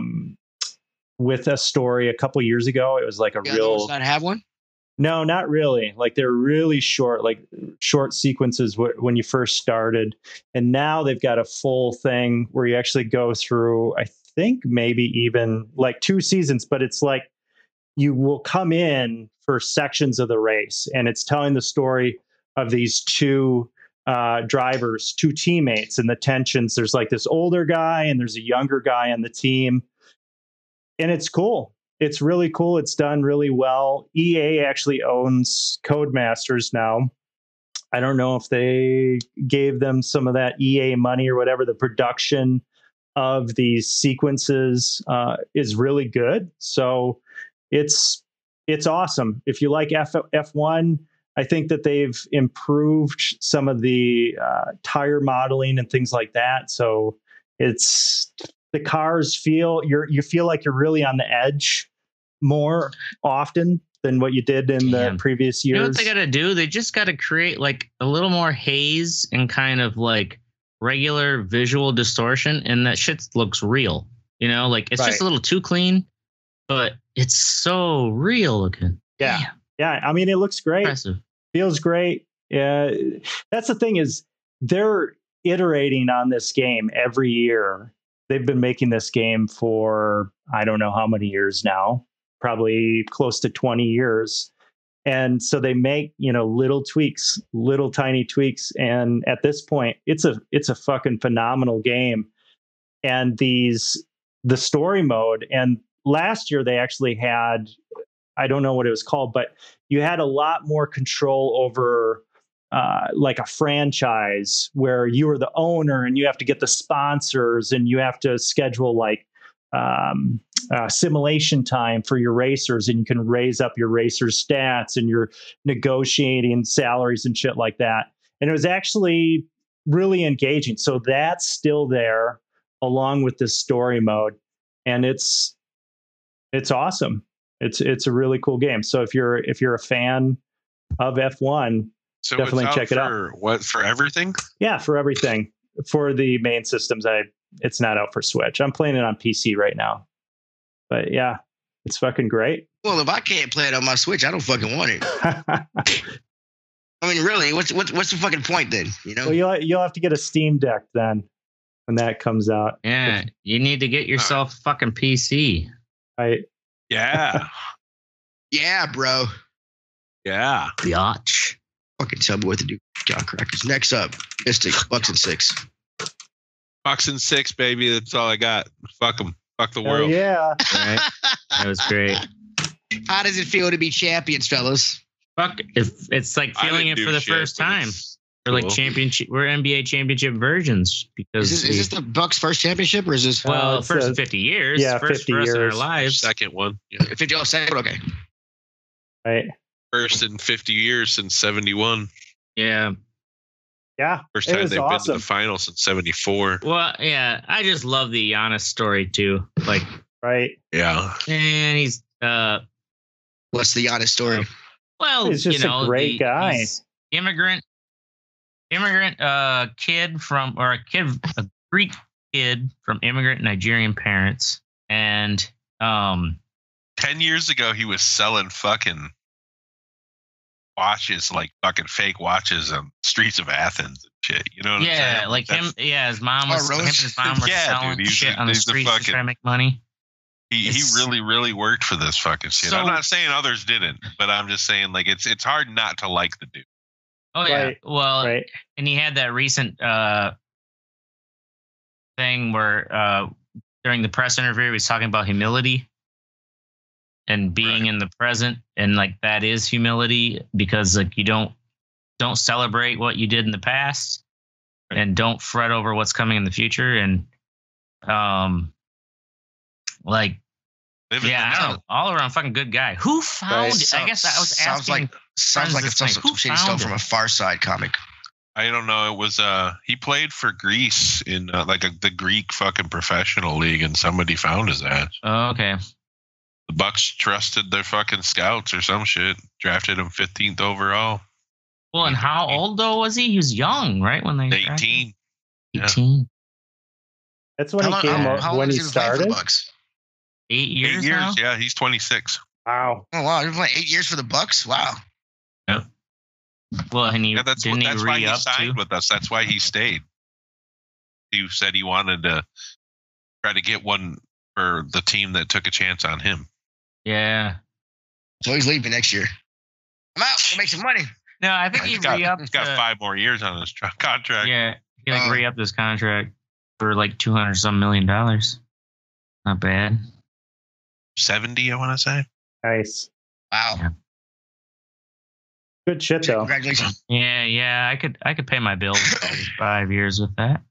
story a couple years ago. It was like a real. Does not have one? No, not really. Like they're really short, like short sequences when you first started. And now they've got a full thing where you actually go through, I think maybe even like 2 seasons, but it's like you will come in for sections of the race and it's telling the story of these two drivers, two teammates, and the tensions. There's like this older guy and there's a younger guy on the team. And it's cool. It's really cool. It's done really well. EA actually owns Codemasters now. I don't know if they gave them some of that EA money or whatever. The production of these sequences is really good. So it's awesome. If you like F1, I think that they've improved some of the tire modeling and things like that. So it's the cars you feel like you're really on the edge more often than what you did in the previous years. You know what they got to do? They just got to create like a little more haze and kind of like regular visual distortion, and that shit looks real. You know, like it's just a little too clean, but it's so real looking. Yeah. Damn. Yeah. I mean, it looks great. Impressive. Feels great. Yeah. That's the thing is they're iterating on this game every year. They've been making this game for, I don't know how many years now, probably close to 20 years. And so they make, little tweaks, little tiny tweaks. And at this point, it's a fucking phenomenal game. And the story mode, and last year they actually had, I don't know what it was called, but you had a lot more control over like a franchise where you were the owner and you have to get the sponsors and you have to schedule like simulation time for your racers, and you can raise up your racers' stats, and you're negotiating salaries and shit like that. And it was actually really engaging. So that's still there along with this story mode. And it's awesome. It's a really cool game. So if you're a fan of F1, so definitely it's out check it out. For everything? Yeah, for everything. For the main systems, it's not out for Switch. I'm playing it on PC right now. But yeah, it's fucking great. Well, if I can't play it on my Switch, I don't fucking want it. I mean, really, what's the fucking point then? Well, you'll have to get a Steam Deck then when that comes out. Yeah, you need to get yourself a fucking PC. Yeah. Yeah, bro. Yeah. Biatch. Fucking tell me what to do, John Crackers. Next up, Mystic, Bucks and 6. Bucks and 6, baby. That's all I got. Fuck them. Fuck the world. Yeah. Right? That was great. How does it feel to be champions, fellas? Fuck, if it's like feeling it for the first time. We're like championship. We're NBA championship versions because is this the Bucks' first championship, or is this? Well, first in 50 years. Yeah, first 50 for us years. in our lives. Second one. Yeah. 50. Oh, second. Okay. Right. First in 50 years since 71. Yeah. Yeah. First time they've been to the final since 74. Well, yeah. I just love the Giannis story too. Like, right. Yeah. And he's what's the Giannis story? Well, he's just a great guy. He's immigrant kid a Greek kid from immigrant Nigerian parents, and 10 years ago he was selling fucking watches, like fucking fake watches on the streets of Athens and shit. You know what I'm saying? Like him. Yeah, his mom was. really? Him and his mom were selling shit on the streets to try to make money. He really, really worked for this fucking shit. So, I'm not saying others didn't, but I'm just saying like it's hard not to like the dude. Oh yeah. Right. Well, Right. And he had that recent thing where during the press interview he was talking about humility and being in the present, and like that is humility, because like you don't celebrate what you did in the past and don't fret over what's coming in the future. And Like, Living yeah, I don't know. All around fucking good guy. Who found it? I guess I was asking. Sounds like it's some shit he stole from a Far Side comic. I don't know. It was he played for Greece in the Greek fucking professional league, and somebody found his ass. Oh, okay. The Bucks trusted their fucking scouts or some shit. Drafted him 15th overall. Well, and how old though was he? He was young, right? When they 18. 18. That's when he came up. When he started. 8 years. 8 years. Now? Yeah, he's 26. Wow. Oh wow, you're playing 8 years for the Bucks. Wow. Yep. Well, and he that's didn't why he he re-up signed too? with us. That's why he stayed. He said he wanted to try to get one for the team that took a chance on him. Yeah. So he's leaving next year. I'm out. Go make some money. No, I think he re-upped. He's got 5 more years on his contract. Yeah, he re-upped his contract for like $200 million. Not bad. 70, I want to say. Nice. Wow. Yeah. Good shit though. Congratulations. Yeah. I could pay my bills for 5 years with that.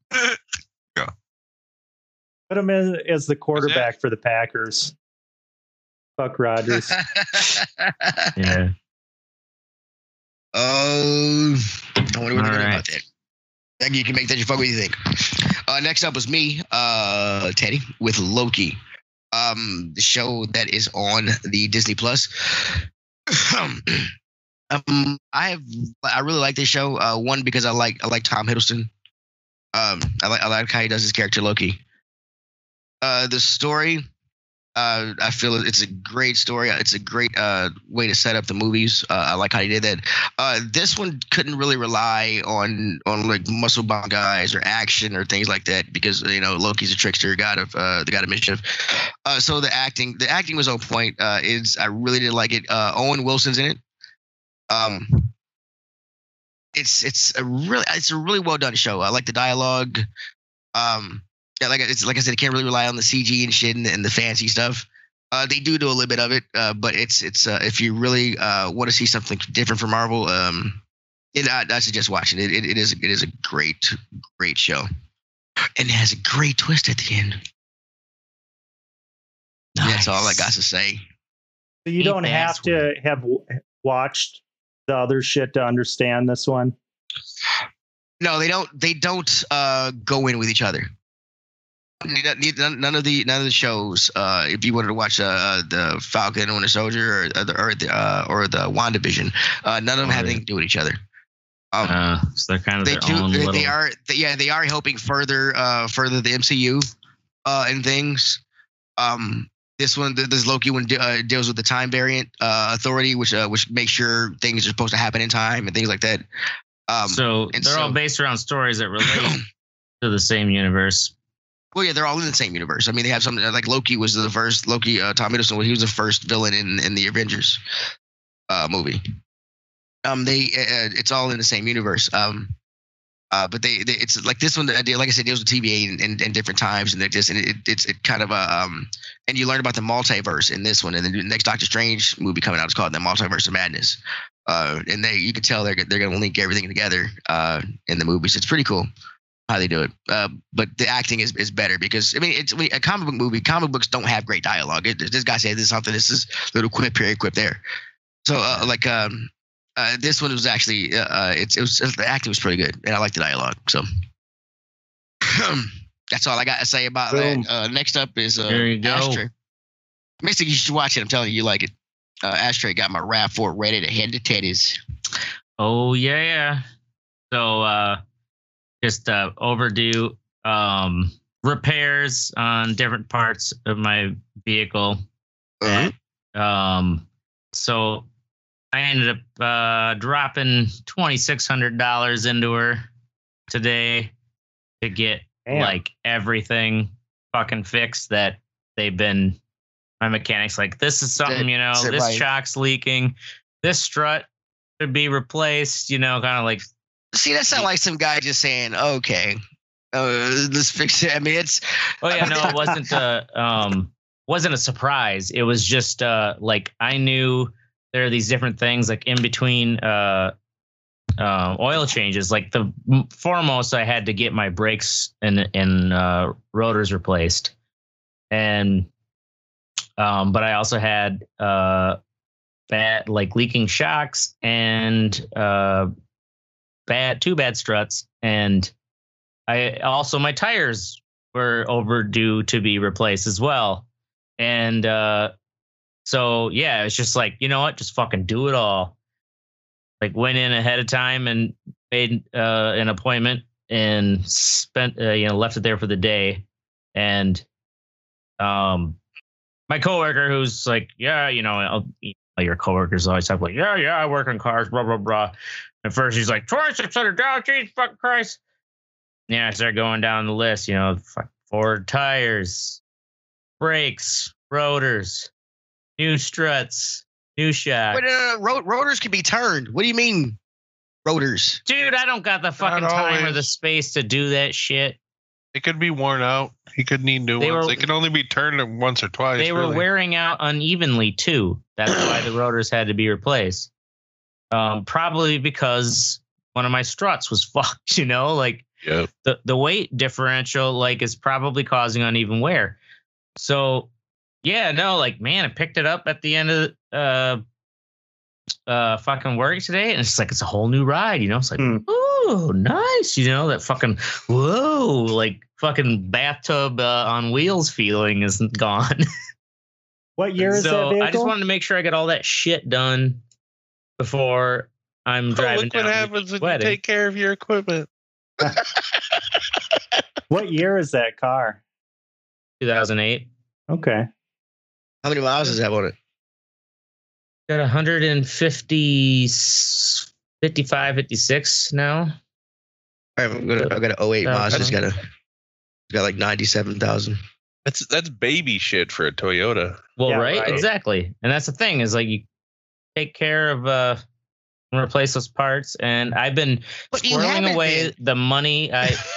Put him in as the quarterback for the Packers. Fuck Rodgers. Yeah. Oh, I wonder what All about that. Thank you. You can make that your fuck what you think. Next up was me, Teddy, with Loki. The show that is on the Disney Plus. I really like this show. One, because I like Tom Hiddleston. I like how he does his character Loki. The story, I feel it's a great story. It's a great way to set up the movies. I like how he did that. This one couldn't really rely on like muscle bound guys or action or things like that because Loki's a trickster, god of mischief. So the acting was on point. I really did like it. Owen Wilson's in it. It's a really well done show. I like the dialogue. Yeah, like I said, it can't really rely on the CG and shit and the fancy stuff. They do a little bit of it, but it's if you really want to see something different from Marvel, I suggest watching it. It is a great show, and it has a great twist at the end. Nice. That's all I got to say. So you don't have to have watched the other shit to understand this one. No, they don't. They don't go in with each other. None of the shows. If you wanted to watch the Falcon and Winter Soldier or the WandaVision, none of them have anything to do with each other. So they're kind of they are helping further the MCU and things. This Loki one deals with the time variant authority, which makes sure things are supposed to happen in time and things like that. So they're all based around stories that relate to the same universe. Well, yeah, they're all in the same universe. I mean, they have something like Loki was the first Loki. Tom Hiddleston, he was the first villain in the Avengers movie. It's all in the same universe. But it's like this one. Like I said, deals with TVA and different times, and it's kind of and you learn about the multiverse in this one, and the next Doctor Strange movie coming out is called The Multiverse of Madness. And you can tell they're going to link everything together in the movies. It's pretty cool how they do it. But the acting is better because it's a comic book movie. Comic books don't have great dialogue. This guy says this something. This is little quip here, quip there. So this one was actually the acting was pretty good, and I like the dialogue. So that's all I got to say about that. Next up is there you go. Ashtray. Mystic, you should watch it. I'm telling you like it. Ashtray got my RAV4 ready to head to Teddy's. Oh yeah. So just overdue repairs on different parts of my vehicle. Uh-huh. So I ended up dropping $2,600 into her today to get like everything fucking fixed that they've been. My mechanics like, this is something, this shock's leaking, this strut should be replaced, kind of like. See, that's not like some guy just saying, okay, let's fix it. I mean, it's. Oh yeah, no, it wasn't a surprise. It was just like I knew there are these different things like in between oil changes. Like the foremost, I had to get my brakes and rotors replaced, and But I also had bad, like leaking shocks and two bad struts, and I also my tires were overdue to be replaced as well. And so yeah, it's just like, you know what, just fucking do it all. Like went in ahead of time and made an appointment and spent left it there for the day. And my coworker, who's like, yeah, your coworkers always have like, yeah, I work on cars, blah blah blah. At first he's like $2,600, Jesus fucking Christ. Yeah, I started going down the list, Ford tires, brakes, rotors, new struts, new shocks. But rotors can be turned. What do you mean, rotors? Dude, I don't got the fucking time or the space to do that shit. It could be worn out. He could need new ones. They can only be turned once or twice. They were wearing out unevenly too. That's why the rotors had to be replaced. Probably because one of my struts was fucked. Yep. The weight differential is probably causing uneven wear. So yeah, no, man, I picked it up at the end of fucking work today, and it's like it's a whole new ride. It's like, oh, nice. That fucking whoa, fucking bathtub on wheels feeling is gone. What year is that vehicle? I just wanted to make sure I got all that shit done before I'm driving look down. What happens when you take care of your equipment? What year is that car? 2008. Okay. How many miles does it have on it? Got 150, 55, 56 now. All right, I've got an 08 Mazda. It's got like 97,000. That's baby shit for a Toyota. Well, yeah, right? Exactly. And that's the thing is you take care of and replace those parts. And I've been squirreling away the money.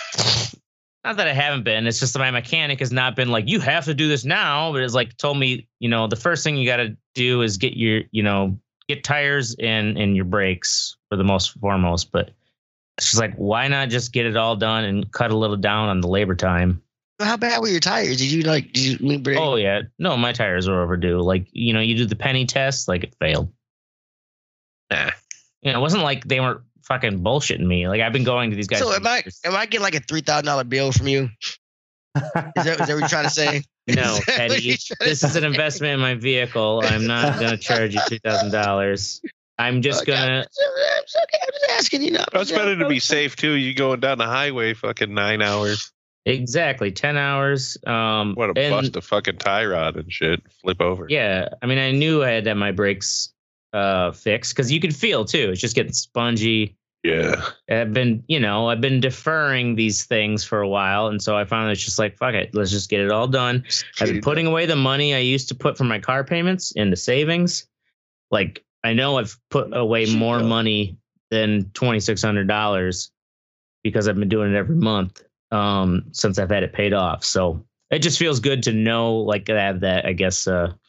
Not that I haven't been. It's just that my mechanic has not been like, you have to do this now. But it's told me, the first thing you got to do is get your, get tires and your brakes for the most foremost. But it's just like, why not just get it all done and cut a little down on the labor time? How bad were your tires? Did you brake? Oh yeah. No, my tires are overdue. You do the penny test, it failed. Nah. It wasn't like they weren't fucking bullshitting me. I've been going to these guys. So am I getting a $3,000 bill from you? Is that what you're trying to say? No, Eddie. This is an investment in my vehicle. I'm not going to charge you $2,000. I'm just gonna. It's okay. I'm just asking. It's better to be safe too. You going down the highway, fucking 9 hours. Exactly, 10 hours. What a bust a fucking tie rod and shit. Flip over. Yeah, I mean, I knew I had to have my brakes fixed because you could feel too. It's just getting spongy. Yeah. I've been deferring these things for a while, and so I finally was just like, fuck it, let's just get it all done. I've been putting away the money I used to put for my car payments into savings. I know I've put away more money than $2,600 because I've been doing it every month since I've had it paid off. So it just feels good to know, that I guess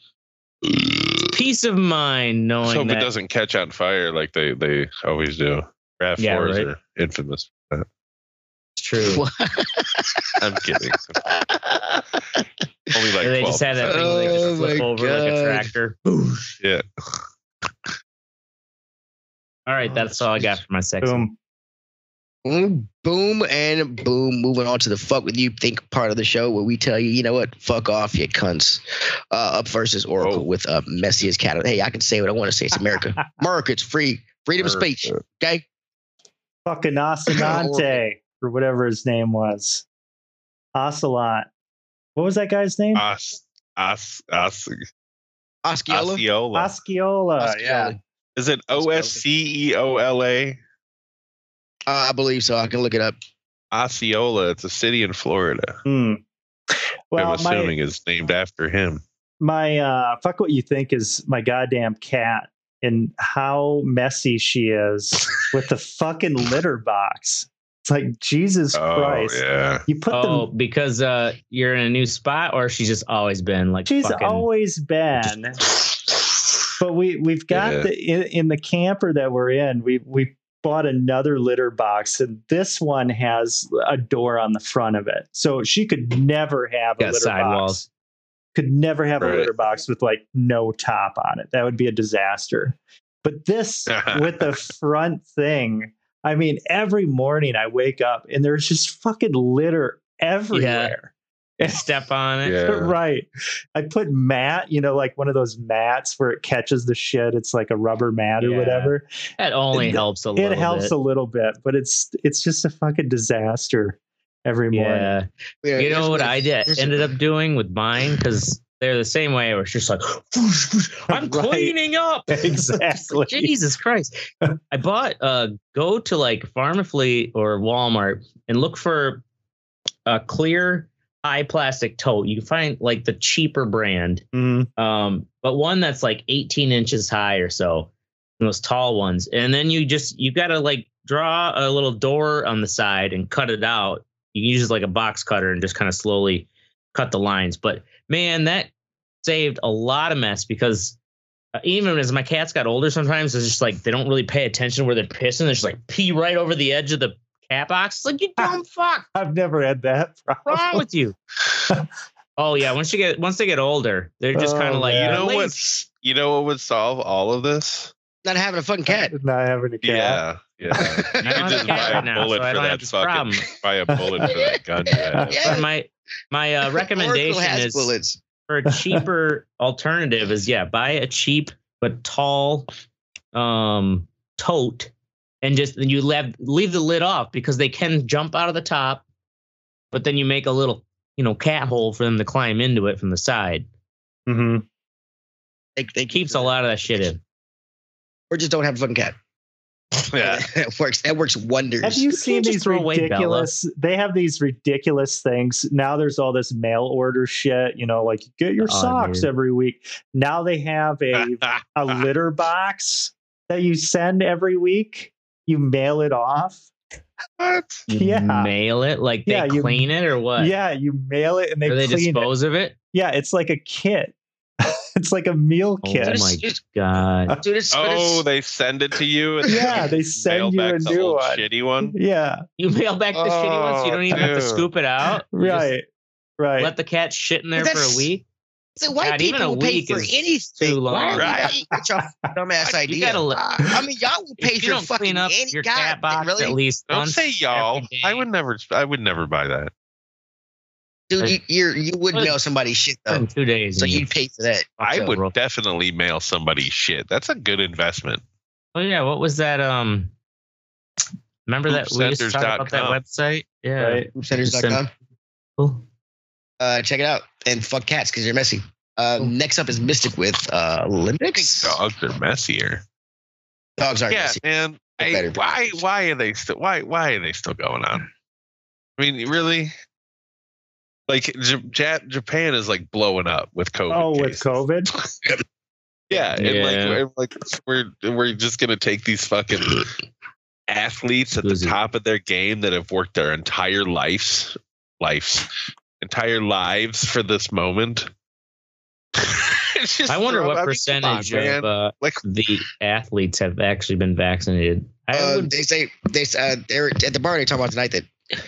peace of mind knowing so that it doesn't catch on fire like they always do. RAV4s are infamous for that. It's true. I'm kidding. Only they just had that thing where they just flip over like a tractor. Yeah. All right, that's all I got for my section. Boom. Boom and boom. Moving on to the fuck with you think part of the show where we tell you, you know what? Fuck off, you cunts. Up first is Oracle with messy as cat. Hey, I can say what I want to say. It's America. America, it's free. Freedom of speech. Okay? Fucking Asanante, or whatever his name was. Ocelot. What was that guy's name? Osceola? Osceola, yeah. Is it Osceola? I believe so. I can look it up. Osceola. It's a city in Florida. Well, I'm assuming is named after him. My fuck what you think is my goddamn cat and how messy she is with the fucking litter box. It's like, Jesus Christ. Yeah. You put them because you're in a new spot, or she's just always been she's always been. But we've got in the camper that we're in, we bought another litter box, and this one has a door on the front of it, so she could never have a litter sidewalls. box. Could never have a Right. litter box with like no top on it. That would be a disaster. But this with the front thing, I mean, every morning I wake up and there's just fucking litter everywhere. Step on it. Yeah. Right. I put mat, like one of those mats where it catches the shit. It's like a rubber mat or Yeah. whatever. That only helps a little It helps bit. a little bit, but it's just a fucking disaster every morning. Yeah. You know what I ended up doing with mine? Because they're the same way. Where it's just like, I'm Right. cleaning up. Exactly. Jesus Christ. I bought, go to like Pharmafleet or Walmart and look for a clear high plastic tote. You can find like the cheaper brand, Mhm. but one that's like 18 inches high or so, those tall ones. And then you got to like draw a little door on the side and cut it out. You can use like a box cutter and just kind of slowly cut the lines. But man, that saved a lot of mess because even as my cats got older, sometimes it's just like they don't really pay attention where they're pissing. They just like pee right over the edge of the cat box. It's like, you dumb fuck. I've never had that problem. What's wrong with you? Oh yeah, once they get older, they're just kind Oh, of like, man. You know what would solve all of this? Not having a fucking cat. Not having a cat. Yeah. You don't could have just a cat buy a right now, bullet so I for don't have that this fucking problem. buy a bullet for that gun. You have. Yeah. But my Oracle recommendation has is bullets. for a cheaper alternative is buy a cheap but tall tote and just then you leave the lid off because they can jump out of the top, but then you make a little cat hole for them to climb into it from the side. Mm-hmm. They Keeps a lot of that shit in. Or just don't have a fucking cat. Yeah. That works wonders. Have you seen just these throw away ridiculous? They have these ridiculous things. Now there's all this mail order shit, like you get your socks dude. every week. Now they have a litter box that you send every week. You mail it off. What? You Yeah. mail it like they Yeah, you- clean it or what? Yeah, you mail it and they Or they clean it. dispose of it? Yeah, it's like a kit. It's like a meal Oh kit. my god. Dude, it's They send it to you. And Yeah, they mail send you back a the new old one. shitty one. Yeah, You mail back the shitty ones, so you don't even have to dude. scoop it out. You just right. Let the cat shit in there But for a that's- week. So white God, even people a will pay week for is anything. too long. Why Right. you get your dumbass idea? You gotta I mean, y'all will pay If you for don't fucking clean up any your God, cat box really? at least Don't once say y'all. every day. I would never buy that. Dude, you would What? mail somebody shit though, in 2 days. so and you'd pay for that. I So, would bro. definitely mail somebody shit. That's a good investment. Oh yeah, what was that? Remember that we used to talk about that Hoopsenders.com. website? Yeah. Right. Hoopsenders.com. Cool. Check it out and fuck cats because they're messy. Next up is Mystic with Olympics. Dogs are messier. Dogs aren't Yeah, messy. man. Better. Why are they still going on? I mean, really? Like Japan is like blowing up with COVID. Oh, with cases. COVID? Yeah, Yeah. and like we're just gonna take these fucking athletes at the Losing. top of their game that have worked their entire lives for this moment. It's just I wonder come what on, percentage man. of Like- the athletes have actually been vaccinated. I would, They say they're at the bar. They talk about tonight that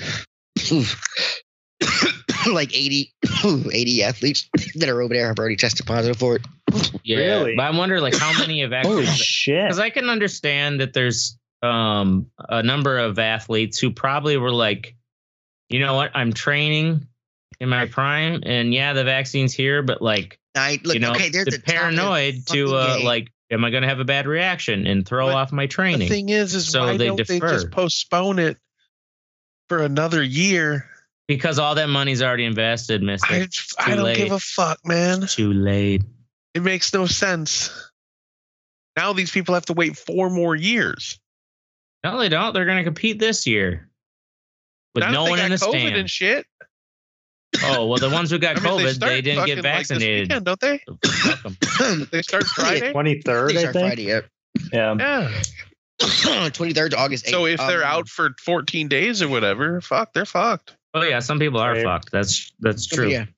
like 80 athletes that are over there have already tested positive for it. yeah, Really? but I wonder like how many have actually. Holy shit. Because I can understand that there's a number of athletes who probably were like, you know what, I'm training in my prime, and yeah, the vaccine's here, but like, Look, okay, they're the paranoid to like, am I going to have a bad reaction and throw But off my The training? thing is So why they don't they defer. just postpone it for another year? Because all that money's already invested, Mister. I don't late. give a fuck, man. Too late. It makes no sense. Now these people have to wait 4 more years. No, they don't. They're going to compete this year with Now no that one they in the got COVID stand. and shit. Oh well, the ones who got I mean, COVID, start they didn't fucking, get like, this vaccinated. weekend, don't they? Fuck 'em. They start Friday. 23rd, They I start think. Friday, yep. Yeah. Yeah. 23rd to August 8th. So if they're out for 14 days or whatever, fuck, they're fucked. Oh yeah, some people are Right. fucked. That's true. Yeah.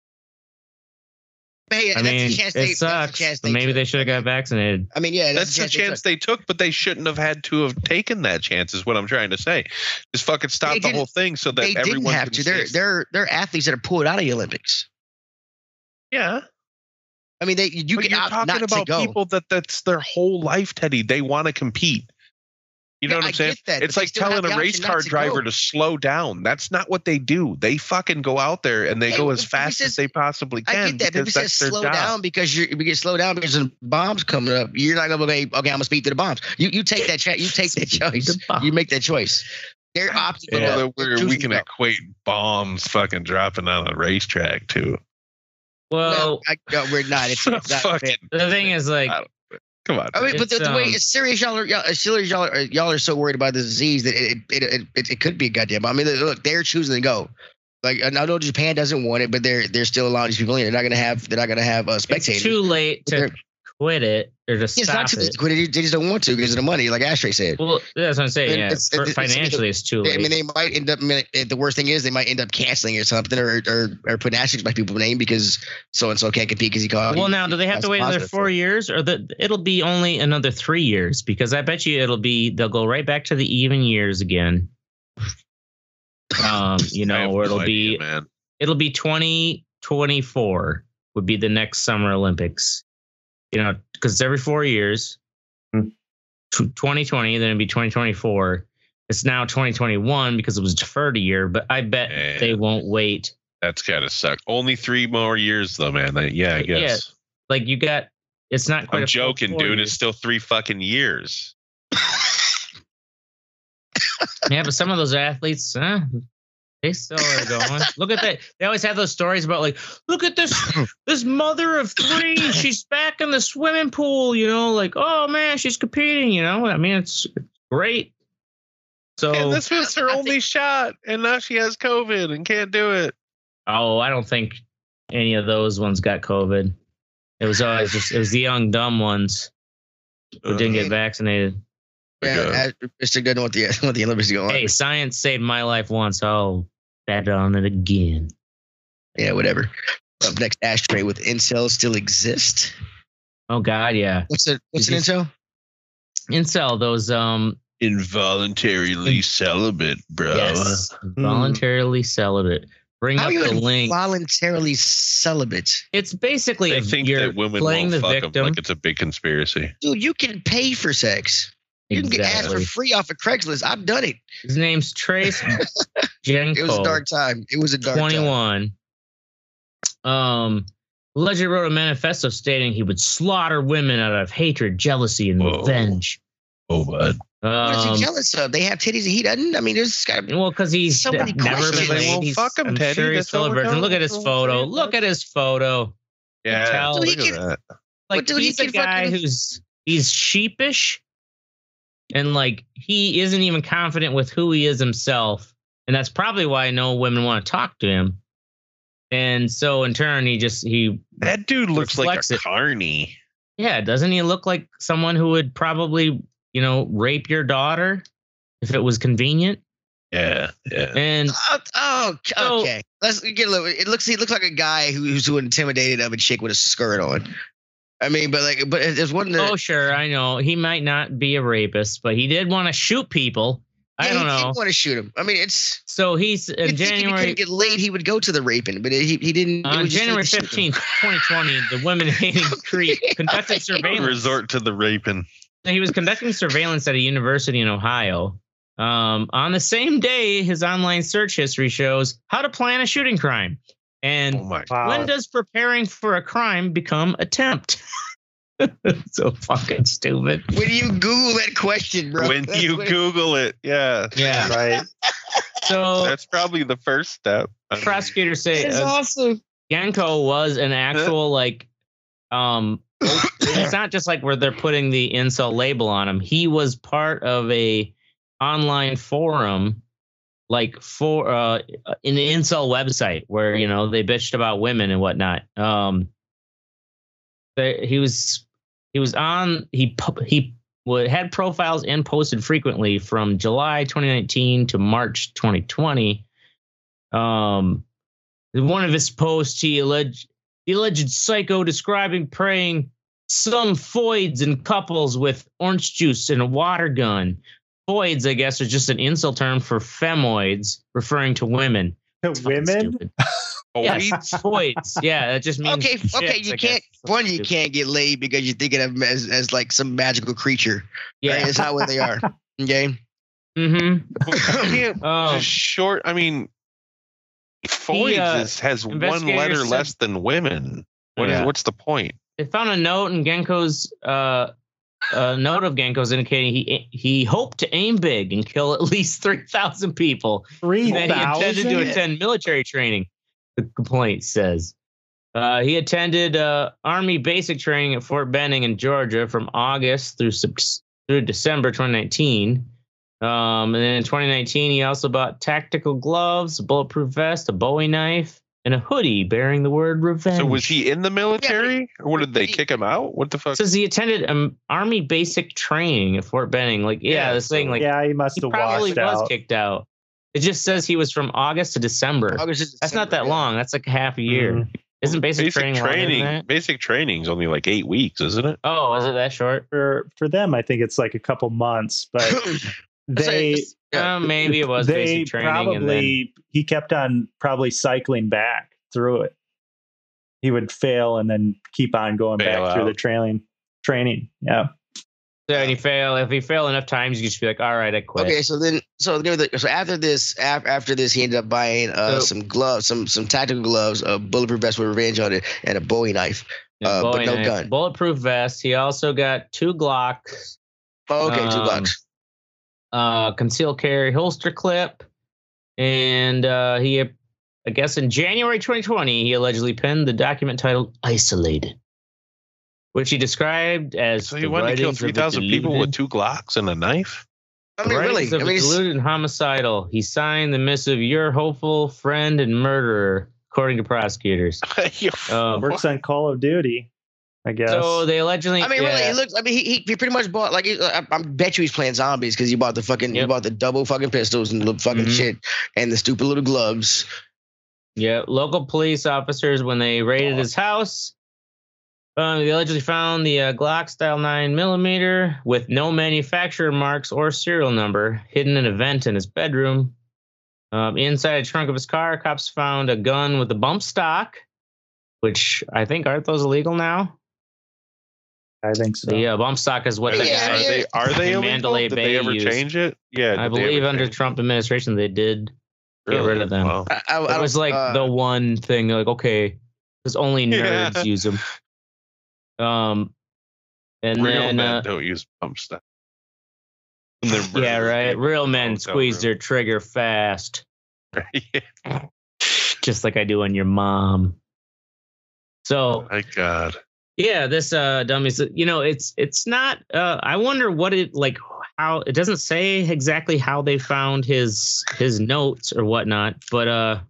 But hey, I that's mean, a chance it sucks. But maybe they should have got vaccinated. I mean, yeah, That's the chance they took, but they shouldn't have had to have taken that chance. Is what I'm trying to say. Just fucking stop They the didn't- whole thing so that They didn't everyone have can to. stay- They're athletes that are pulled out of the Olympics. Yeah. I mean, you But can you're opt talking not to about go. people that's their whole life, Teddy. They want to compete. You know Yeah, what I I'm saying? get that, It's but they like still have telling the a race option car not to driver go. to slow down. That's not what they do. They fucking go out there and they Okay, go well, as if it fast says- as they possibly can I get that, but if because it says that's their slow job. down because we get slow down because there's bombs coming up, you're not gonna okay, I'm gonna speed through the bombs. You take that you take that choice. You make that choice. They're opting You know, to we choosing can to go. equate bombs fucking dropping on a racetrack too. Well, No, we're not. It's not Fucking, the thing is, like, come on. I mean, but It's, the way it's serious, y'all are so worried about the disease that it could be a goddamn. I mean, look, they're choosing to go. Like I know Japan doesn't want it, but they're still allowing these people in. They're not gonna have spectators. it's too late to quit it or to It's not stop too late it. to quit it. They just don't want to because of the money, like Ashtray said. Well, that's what I'm saying. And Yeah, financially, it's too I late. mean, they might end up. The worst thing is they might end up canceling or something, or putting asterisks by people's name because so and so can't compete because he called. Well, now do they have to wait another 4 years, or it'll be only another 3 years? Because I bet you they'll go right back to the even years again. You know, or it'll be 2024 would be the next Summer Olympics. You know, because it's every 4 years. 2020, then it'd be 2024. It's now 2021 because it was deferred a year, but I bet they won't wait. That's gotta suck. Only 3 more years though, man. I guess. Yeah, like you got. It's not quite. I'm joking, dude. It's still 3 fucking years. Yeah, but some of those athletes, they still are going. Look at that. They always have those stories about like, look at this mother of 3. She's back in the swimming pool, you know, like, oh man, she's competing, you know. I mean, it's great. So and this was her only shot, and now she has COVID and can't do it. Oh, I don't think any of those ones got COVID. It was always it was the young dumb ones who didn't get vaccinated. Yeah, Mr. Good want the Olympics to go on. Hey, science saved my life once. I'll bet on it again. Yeah, whatever. Up next, Ashtray with incels still exist. Oh God, yeah. What's an incel? Incel, those involuntarily celibate, bro. Yes, voluntarily celibate. Bring How up are you the link. Voluntarily celibate? It's basically They think you're that women playing won't the fuck victim. them like it's a big conspiracy. Dude, you can pay for sex. You can get asked for free off of Craigslist. I've done it. His name's Trace Jenko. It was a dark time. It was a dark 21. Allegedly wrote a manifesto stating he would slaughter women out of hatred, jealousy, and revenge. Oh, bud. What is he jealous of? They have titties and he doesn't? I mean, there's got to Well, because he's so many never questions. been They won't laid. fuck him, I'm Teddy. sure he's That's still a what we're virgin. Look at doing. his That's what we're photo. saying. Look at his photo. Yeah, Tell- look Dude, he at that. Like But dude, he's he a can guy fucking- he's sheepish, and like he isn't even confident with who he is himself, and that's probably why no women want to talk to him. And so in turn, he That dude looks like reflects a it. carny. yeah, doesn't he look like someone who would probably rape your daughter if it was convenient? Yeah. And okay. Let's get a little. He looks like a guy who's intimidated of a chick with a skirt on. I mean, but there's one. oh sure, I know he might not be a rapist, but he did want to shoot people. I don't He know. didn't want to shoot him. I mean, it's. So he's in If he January. couldn't get laid, he would go to the raping, but he didn't. On January 15th, 2020, the Women Hating Creek conducted surveillance. Resort to the raping. He was conducting surveillance at a university in Ohio. On the same day, his online search history shows how to plan a shooting crime. And Oh my. Wow. when does preparing for a crime become attempt? So fucking stupid. When you Google that question, bro. When that's you what- Google it, yeah. Yeah. Right. So That's probably the first step. I mean, prosecutors say It's awesome. Genko was an actual it's not just like where they're putting the incel label on him. He was part of a online forum, like for in the incel website where they bitched about women and whatnot. He had profiles and posted frequently from July 2019 to March 2020. One of his posts, the alleged psycho describing praying some foids in couples with orange juice and a water gun. Foids, I guess, are just an insult term for femoids, referring to women. To women? Stupid. Yes, voids. Yeah, that just means Okay, shits, you I can't. guess. One, you can't get laid because you're thinking of them as like some magical creature. Yeah. Right? It's not what they are. Okay. Mm-hmm. Oh, Just short. I mean, Foids has one investigators letter said- less than women. Yeah. What's the point? they found a note in Genko's note of Genko's indicating he hoped to aim big and kill at least 3,000 people. And that he intended to 3,000? attend military training. The complaint says he attended Army basic training at Fort Benning in Georgia from August through December 2019. And then in 2019, he also bought tactical gloves, a bulletproof vest, a Bowie knife, and a hoodie bearing the word revenge. So was he in the military, or what, did they kick him out? What the fuck? It says he attended Army basic training at Fort Benning. Like, this thing, like, Yeah, he must he have probably washed was out. kicked out. It just says he was from August to December. That's not that long. That's like half a year. Mhm. Isn't basic training longer than that? Basic training's only like 8 weeks, isn't it? Oh, is it that short? For them, I think it's like a couple months, but they Maybe it was they basic training, and then probably he kept on probably cycling back through it. He would fail and then keep on going Fail back through out. the training. Yeah. so if you fail enough times, you just be like, all right, I quit. Okay, so after this, he ended up buying some gloves, some tactical gloves, a bulletproof vest with revenge on it, and a Bowie knife. Yeah, but Bowie no knife, gun. bulletproof vest. He also got 2 Glocks, Oh, okay, 2 bucks. concealed carry holster clip, and he, I guess, in January 2020, he allegedly penned the document titled "Isolated," which he described as So he the wanted to kill writings of a 3,000 people with deluded- 2 Glocks and a knife? I the mean, really. writings of I a mean, deluded and homicidal. He signed the missive "Your hopeful friend and murderer," according to prosecutors. Works on Call of Duty, I guess. So they allegedly. really, it looks. I mean, he pretty much bought like. I bet you he's playing zombies because he bought the fucking. He Yep. bought the double fucking pistols and the fucking Mhm. shit and the stupid little gloves. Yeah, local police officers, when they raided his house, they allegedly found the Glock style 9mm with no manufacturer marks or serial number hidden in a vent in his bedroom. Inside a trunk of his car, cops found a gun with a bump stock, which I think aren't those illegal now? I think so. The bump stock is what Are the they, guy are they in illegal? Mandalay Did Bay they ever used. change it? Yeah, I did they believe ever under change it? Trump administration they did get Really? rid of them. Wow. I It was don't- like the one thing. They're like, okay, because only Yeah. nerds use them. And Real then men don't use pump stuff. And they're yeah, murdering right. people Real in men hotel squeeze rooms. their trigger fast, Yeah. just like I do on your mom. So My God. yeah, this dummies. It's not. I wonder what it like. How it doesn't say exactly how they found his notes or whatnot, but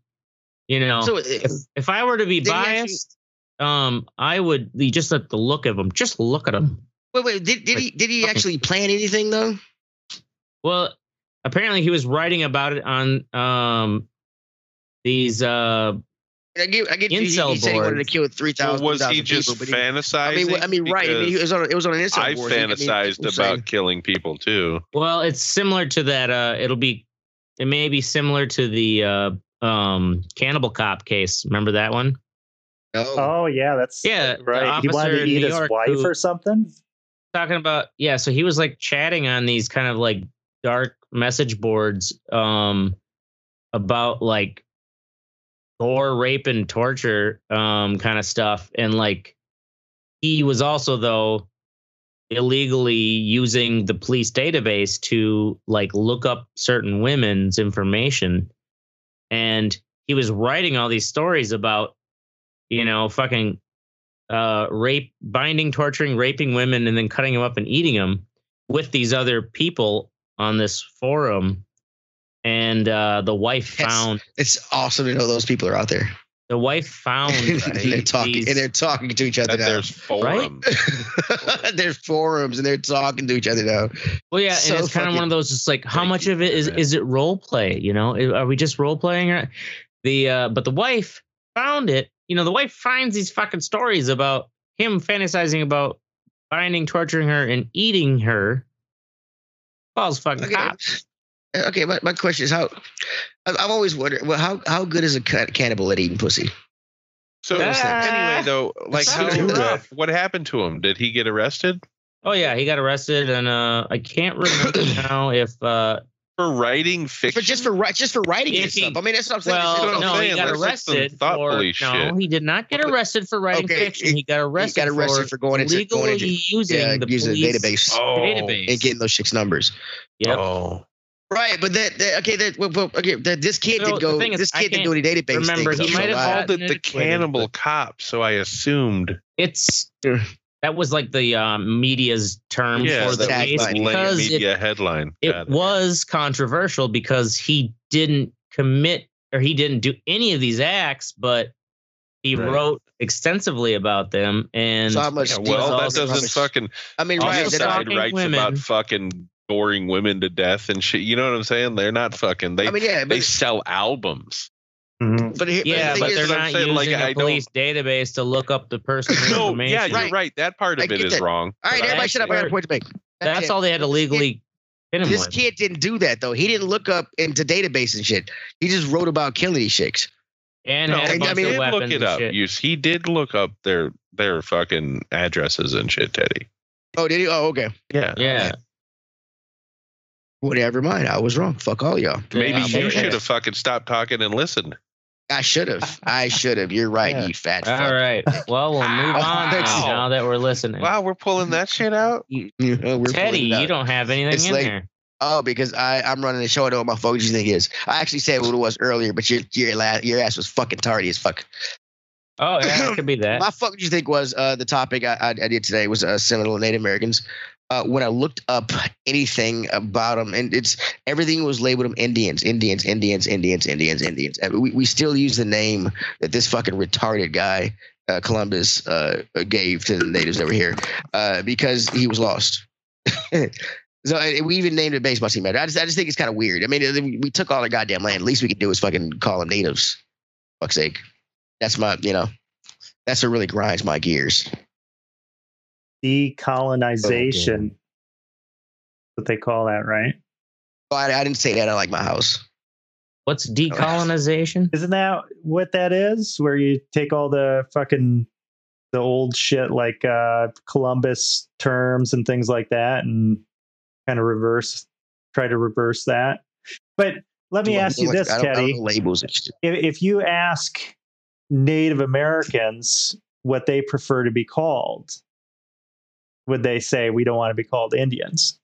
So if I were to be Did he actually- biased, I would just at the look of him. Just look at him. wait. Did Like, he fucking- actually plan anything though? Well, apparently he was writing about it on these. I get you. He Incel said he wanted to boards. kill 3,000. Was he just people, but he- fantasizing? I mean, right. I mean, Because it was on an Instagram. I board. I mean, fantasized people about saying- killing people too. Well, it's similar to that. It may be similar to the Cannibal Cop case. Remember that one? Oh, Oh yeah, that's Yeah, the right. He wanted officer to in eat New his York wife who- or something. Talking about so he was like chatting on these kind of like dark message boards about like gore, rape, and torture kind of stuff, and like he was also though illegally using the police database to like look up certain women's information, and he was writing all these stories about fucking rape, binding, torturing, raping women, and then cutting them up and eating them with these other people on this forum. And the wife Yes. found it's awesome to know those people are out there. and they're talking. these- And they're talking to each other That now. there's forums. There's forums and they're talking to each other now. well, yeah, so and it's kind of fucking one of those. Just like how freaky, much of it man. is it role play? Are we just role playing? But the wife found it. The wife finds these fucking stories about him fantasizing about binding, torturing her, and eating her. Calls fucking Okay. cops. Okay, my question is I've always wondered. Well, how good is a cannibal at eating pussy? So anyway, though, like, what happened to him? Did he get arrested? Oh yeah, he got arrested, and I can't remember now if for writing fiction, just for writing it stuff. I mean, that's what I'm saying. Well, no, he got That's arrested some for. police No, shit. he did not get arrested for writing fiction. He got arrested for going into using the using the database database and getting those chicks' numbers. Yep. Oh. Right, but this kid So didn't go. the thing is, This I kid didn't do any database. remember, things, he so might have I- called Called it the cannibal cop, so I assumed. That was like the media's term Yeah, for the tagline. case because media headline. it was controversial because he didn't commit or he didn't do any of these acts, but he Right. wrote extensively about them. And So how much? Yeah, do you well, know that how doesn't much- fucking. I mean, Also right? This they're not- side fucking writes women. about fucking goring women to death and shit. You know what I'm saying? They're not fucking. They I mean, yeah, they but, sell albums. Mhm. but here, yeah, the but thing they're is, what I'm not saying, using like, I a don't- police database to look up the person's No, information. yeah, you're Right. right. That part I of it get is that. wrong. all right, But everybody, shut up! I got a point to make. That's all they had to legally hit him This with. kid didn't do that though. He didn't look up into database and shit. He just wrote about killing these chicks. And No, had a I bunch mean, of he did weapons look it and up. shit. He did look up their fucking addresses and shit, Teddy. Oh, did he? Oh, okay. Yeah. Yeah. Whatever. Mind. I was wrong. Fuck all y'all. Maybe Yeah, you but- should have fucking stopped talking and listened. I should have. You're right. Yeah. You fat All fuck. right. Well, we'll move on then, Wow. now that we're listening. Wow, we're pulling that shit out. We're pulling Teddy, it out. you don't have anything It's in like- there. Oh, because I'm running the show. I know what my fuck you think is. I actually said what it was earlier, but your ass was fucking tardy as fuck. Oh, yeah, it could be that. My fuck you think was the topic I did today was Seminole Native Americans. When I looked up anything about them, and everything was labeled them Indians. And we still use the name that this fucking retarded guy Columbus gave to the natives over here because he was lost. So we even named it baseball team. I just think it's kind of weird. I mean, we took all their goddamn land. At least we could do is fucking call them natives. Fuck's sake. That's that's what really grinds my gears. Decolonization. What they call that, right? Oh, I didn't say that. I like my house. What's decolonization? Isn't that what that is? Where you take all the old shit like Columbus terms and things like that and kind of try to reverse that. But let me ask you this, I don't Teddy. know labels and shit. If you ask Native Americans what they prefer to be called, would they say we don't want to be called Indians?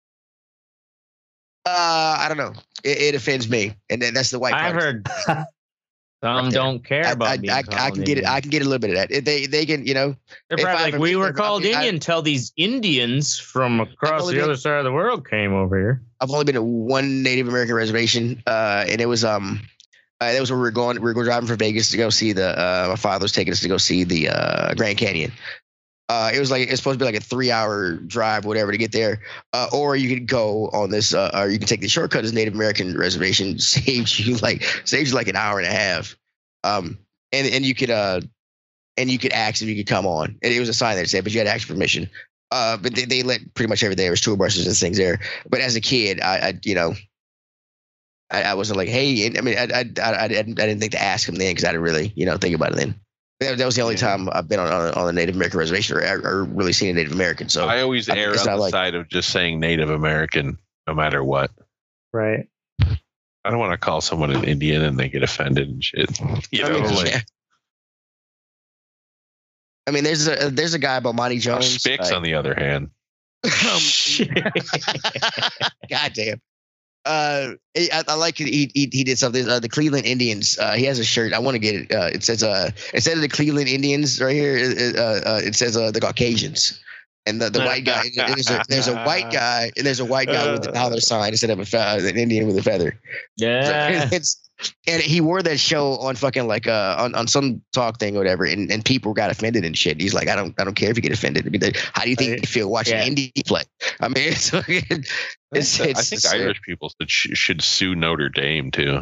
I don't know. It offends me, and that's the white. I've part. heard some don't care about being I called can get it. Indian. I can get a little bit of that. They can, They're if probably I like, ever we meet were them, called I mean, Indian until these Indians from across only the been- other side of the world came over here. I've only been to one Native American reservation, and it was that was where we were going. We were driving from Vegas to go see my father was taking us to go see the Grand Canyon. It's supposed to be like a 3-hour drive, whatever, to get there. Or you could go on this, or you can take the shortcut. This Native American reservation saves you like an hour and a half. And you could ask if you could come on. And it was a sign that said, but you had to ask permission. But they let pretty much every day. There was tour buses and things there. But as a kid, I wasn't like, hey. I mean, I didn't think to ask him then because I didn't really think about it then. That was the only time I've been on a Native American reservation or really seen a Native American. So I always err it's on not the like- side of just saying Native American, no matter what. Right. I don't want to call someone an Indian and they get offended and shit. You know, like yeah. I mean, there's a guy, Bomani Jones. Spix, on the other hand. God damn. I like it. He did something. The Cleveland Indians. He has a shirt. I want to get it. It says instead of the Cleveland Indians right here, it says the Caucasians. And the white guy. There's a white guy. And there's a white guy with the dollar sign instead of an Indian with a feather. Yeah. And he wore that show on fucking like on some talk thing or whatever, and people got offended and shit. He's like, I don't care if you get offended. I mean, how do you think you feel watching Yeah. indie play? I mean, I think Irish people should sue Notre Dame too.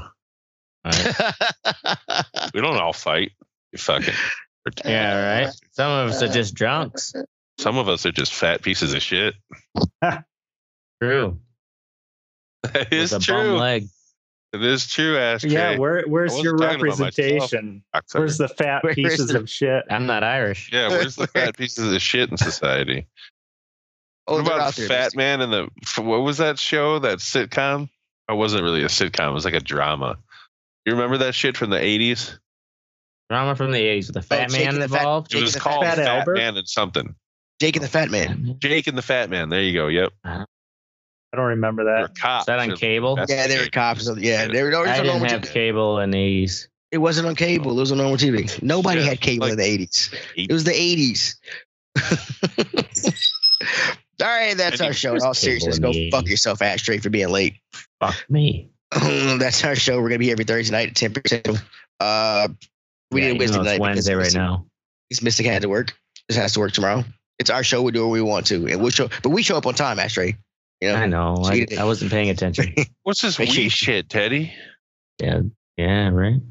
We don't all fight. You fucking Yeah, right. Some of us are just drunks. Some of us are just fat pieces of shit. True. That is with a bum true. leg. It is true, Ashtray. Yeah, where's I your wasn't talking about representation? Cocksucker. Where's the fat Where's pieces the- of shit? I'm not Irish. Yeah, where's the fat pieces of shit in society? Oh, What they're about out there, Fat Misty. Man and what was that show? That sitcom? It wasn't really a sitcom. It was like a drama. You remember that shit from the 80s? Drama from the 80s with the fat Jake man and the Fat- involved. It Jake was and the called Fat Fat Albert? Man and something. Jake and the Fat Man. Jake and the Fat Man. There you go. Yep. I don't remember They're that. cops. Is that on cable? Yeah, they were cops. Yeah, they were. I on didn't normal have TV. cable in the 80s. It wasn't on cable. It was on normal TV. Nobody Yeah, had cable like- in the 80s. It was the 80s. All right, that's our show. In all seriousness, go fuck yourself, Ashtray, for being late. Fuck me. That's our show. We're gonna be here every Thursday night at 10%. We did Wisdom it's night. Wednesday right now. Because Mystic had to work. This has to work tomorrow. It's our show. We do what we want to, and we show up on time, Ashtray. You know, I know. I wasn't paying attention. What's this Make sure wee you- shit, Teddy? Yeah, right.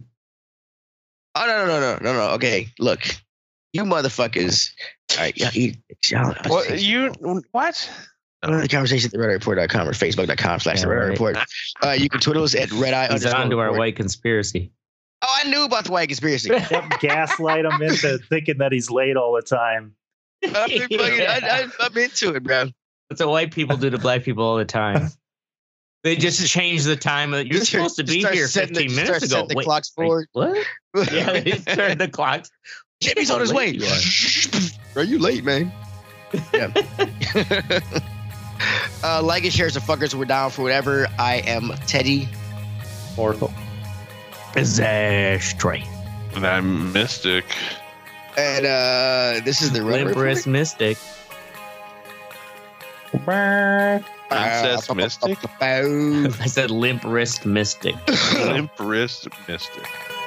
Oh no. Okay, look, you motherfuckers. All right, y'all. What? The conversation at TheRedEyeReport.com or Facebook.com/The Red Eye Report. You can Twitter us at RedEye. He's on to our white conspiracy. Oh, I knew about the white conspiracy. Yep, gaslight him into thinking that he's late all the time. I'm into it, bro. That's what white people do to black people all the time. They just change the time. You're supposed to be Start here setting 15 the- minutes start ago. setting the Wait, clocks forward. What? Yeah, they just turned the clocks. Jimmy's on his way. Late you Bro, you late, man. Yeah. Like and share some fuckers. We're down for whatever. I am Teddy. Oracle. It's Ashtray. And I'm Mystic. And this is the Red Eye Limp Report. wrist mystic. Princess Mystic? I said limp wrist mystic. Limp wrist Mystic.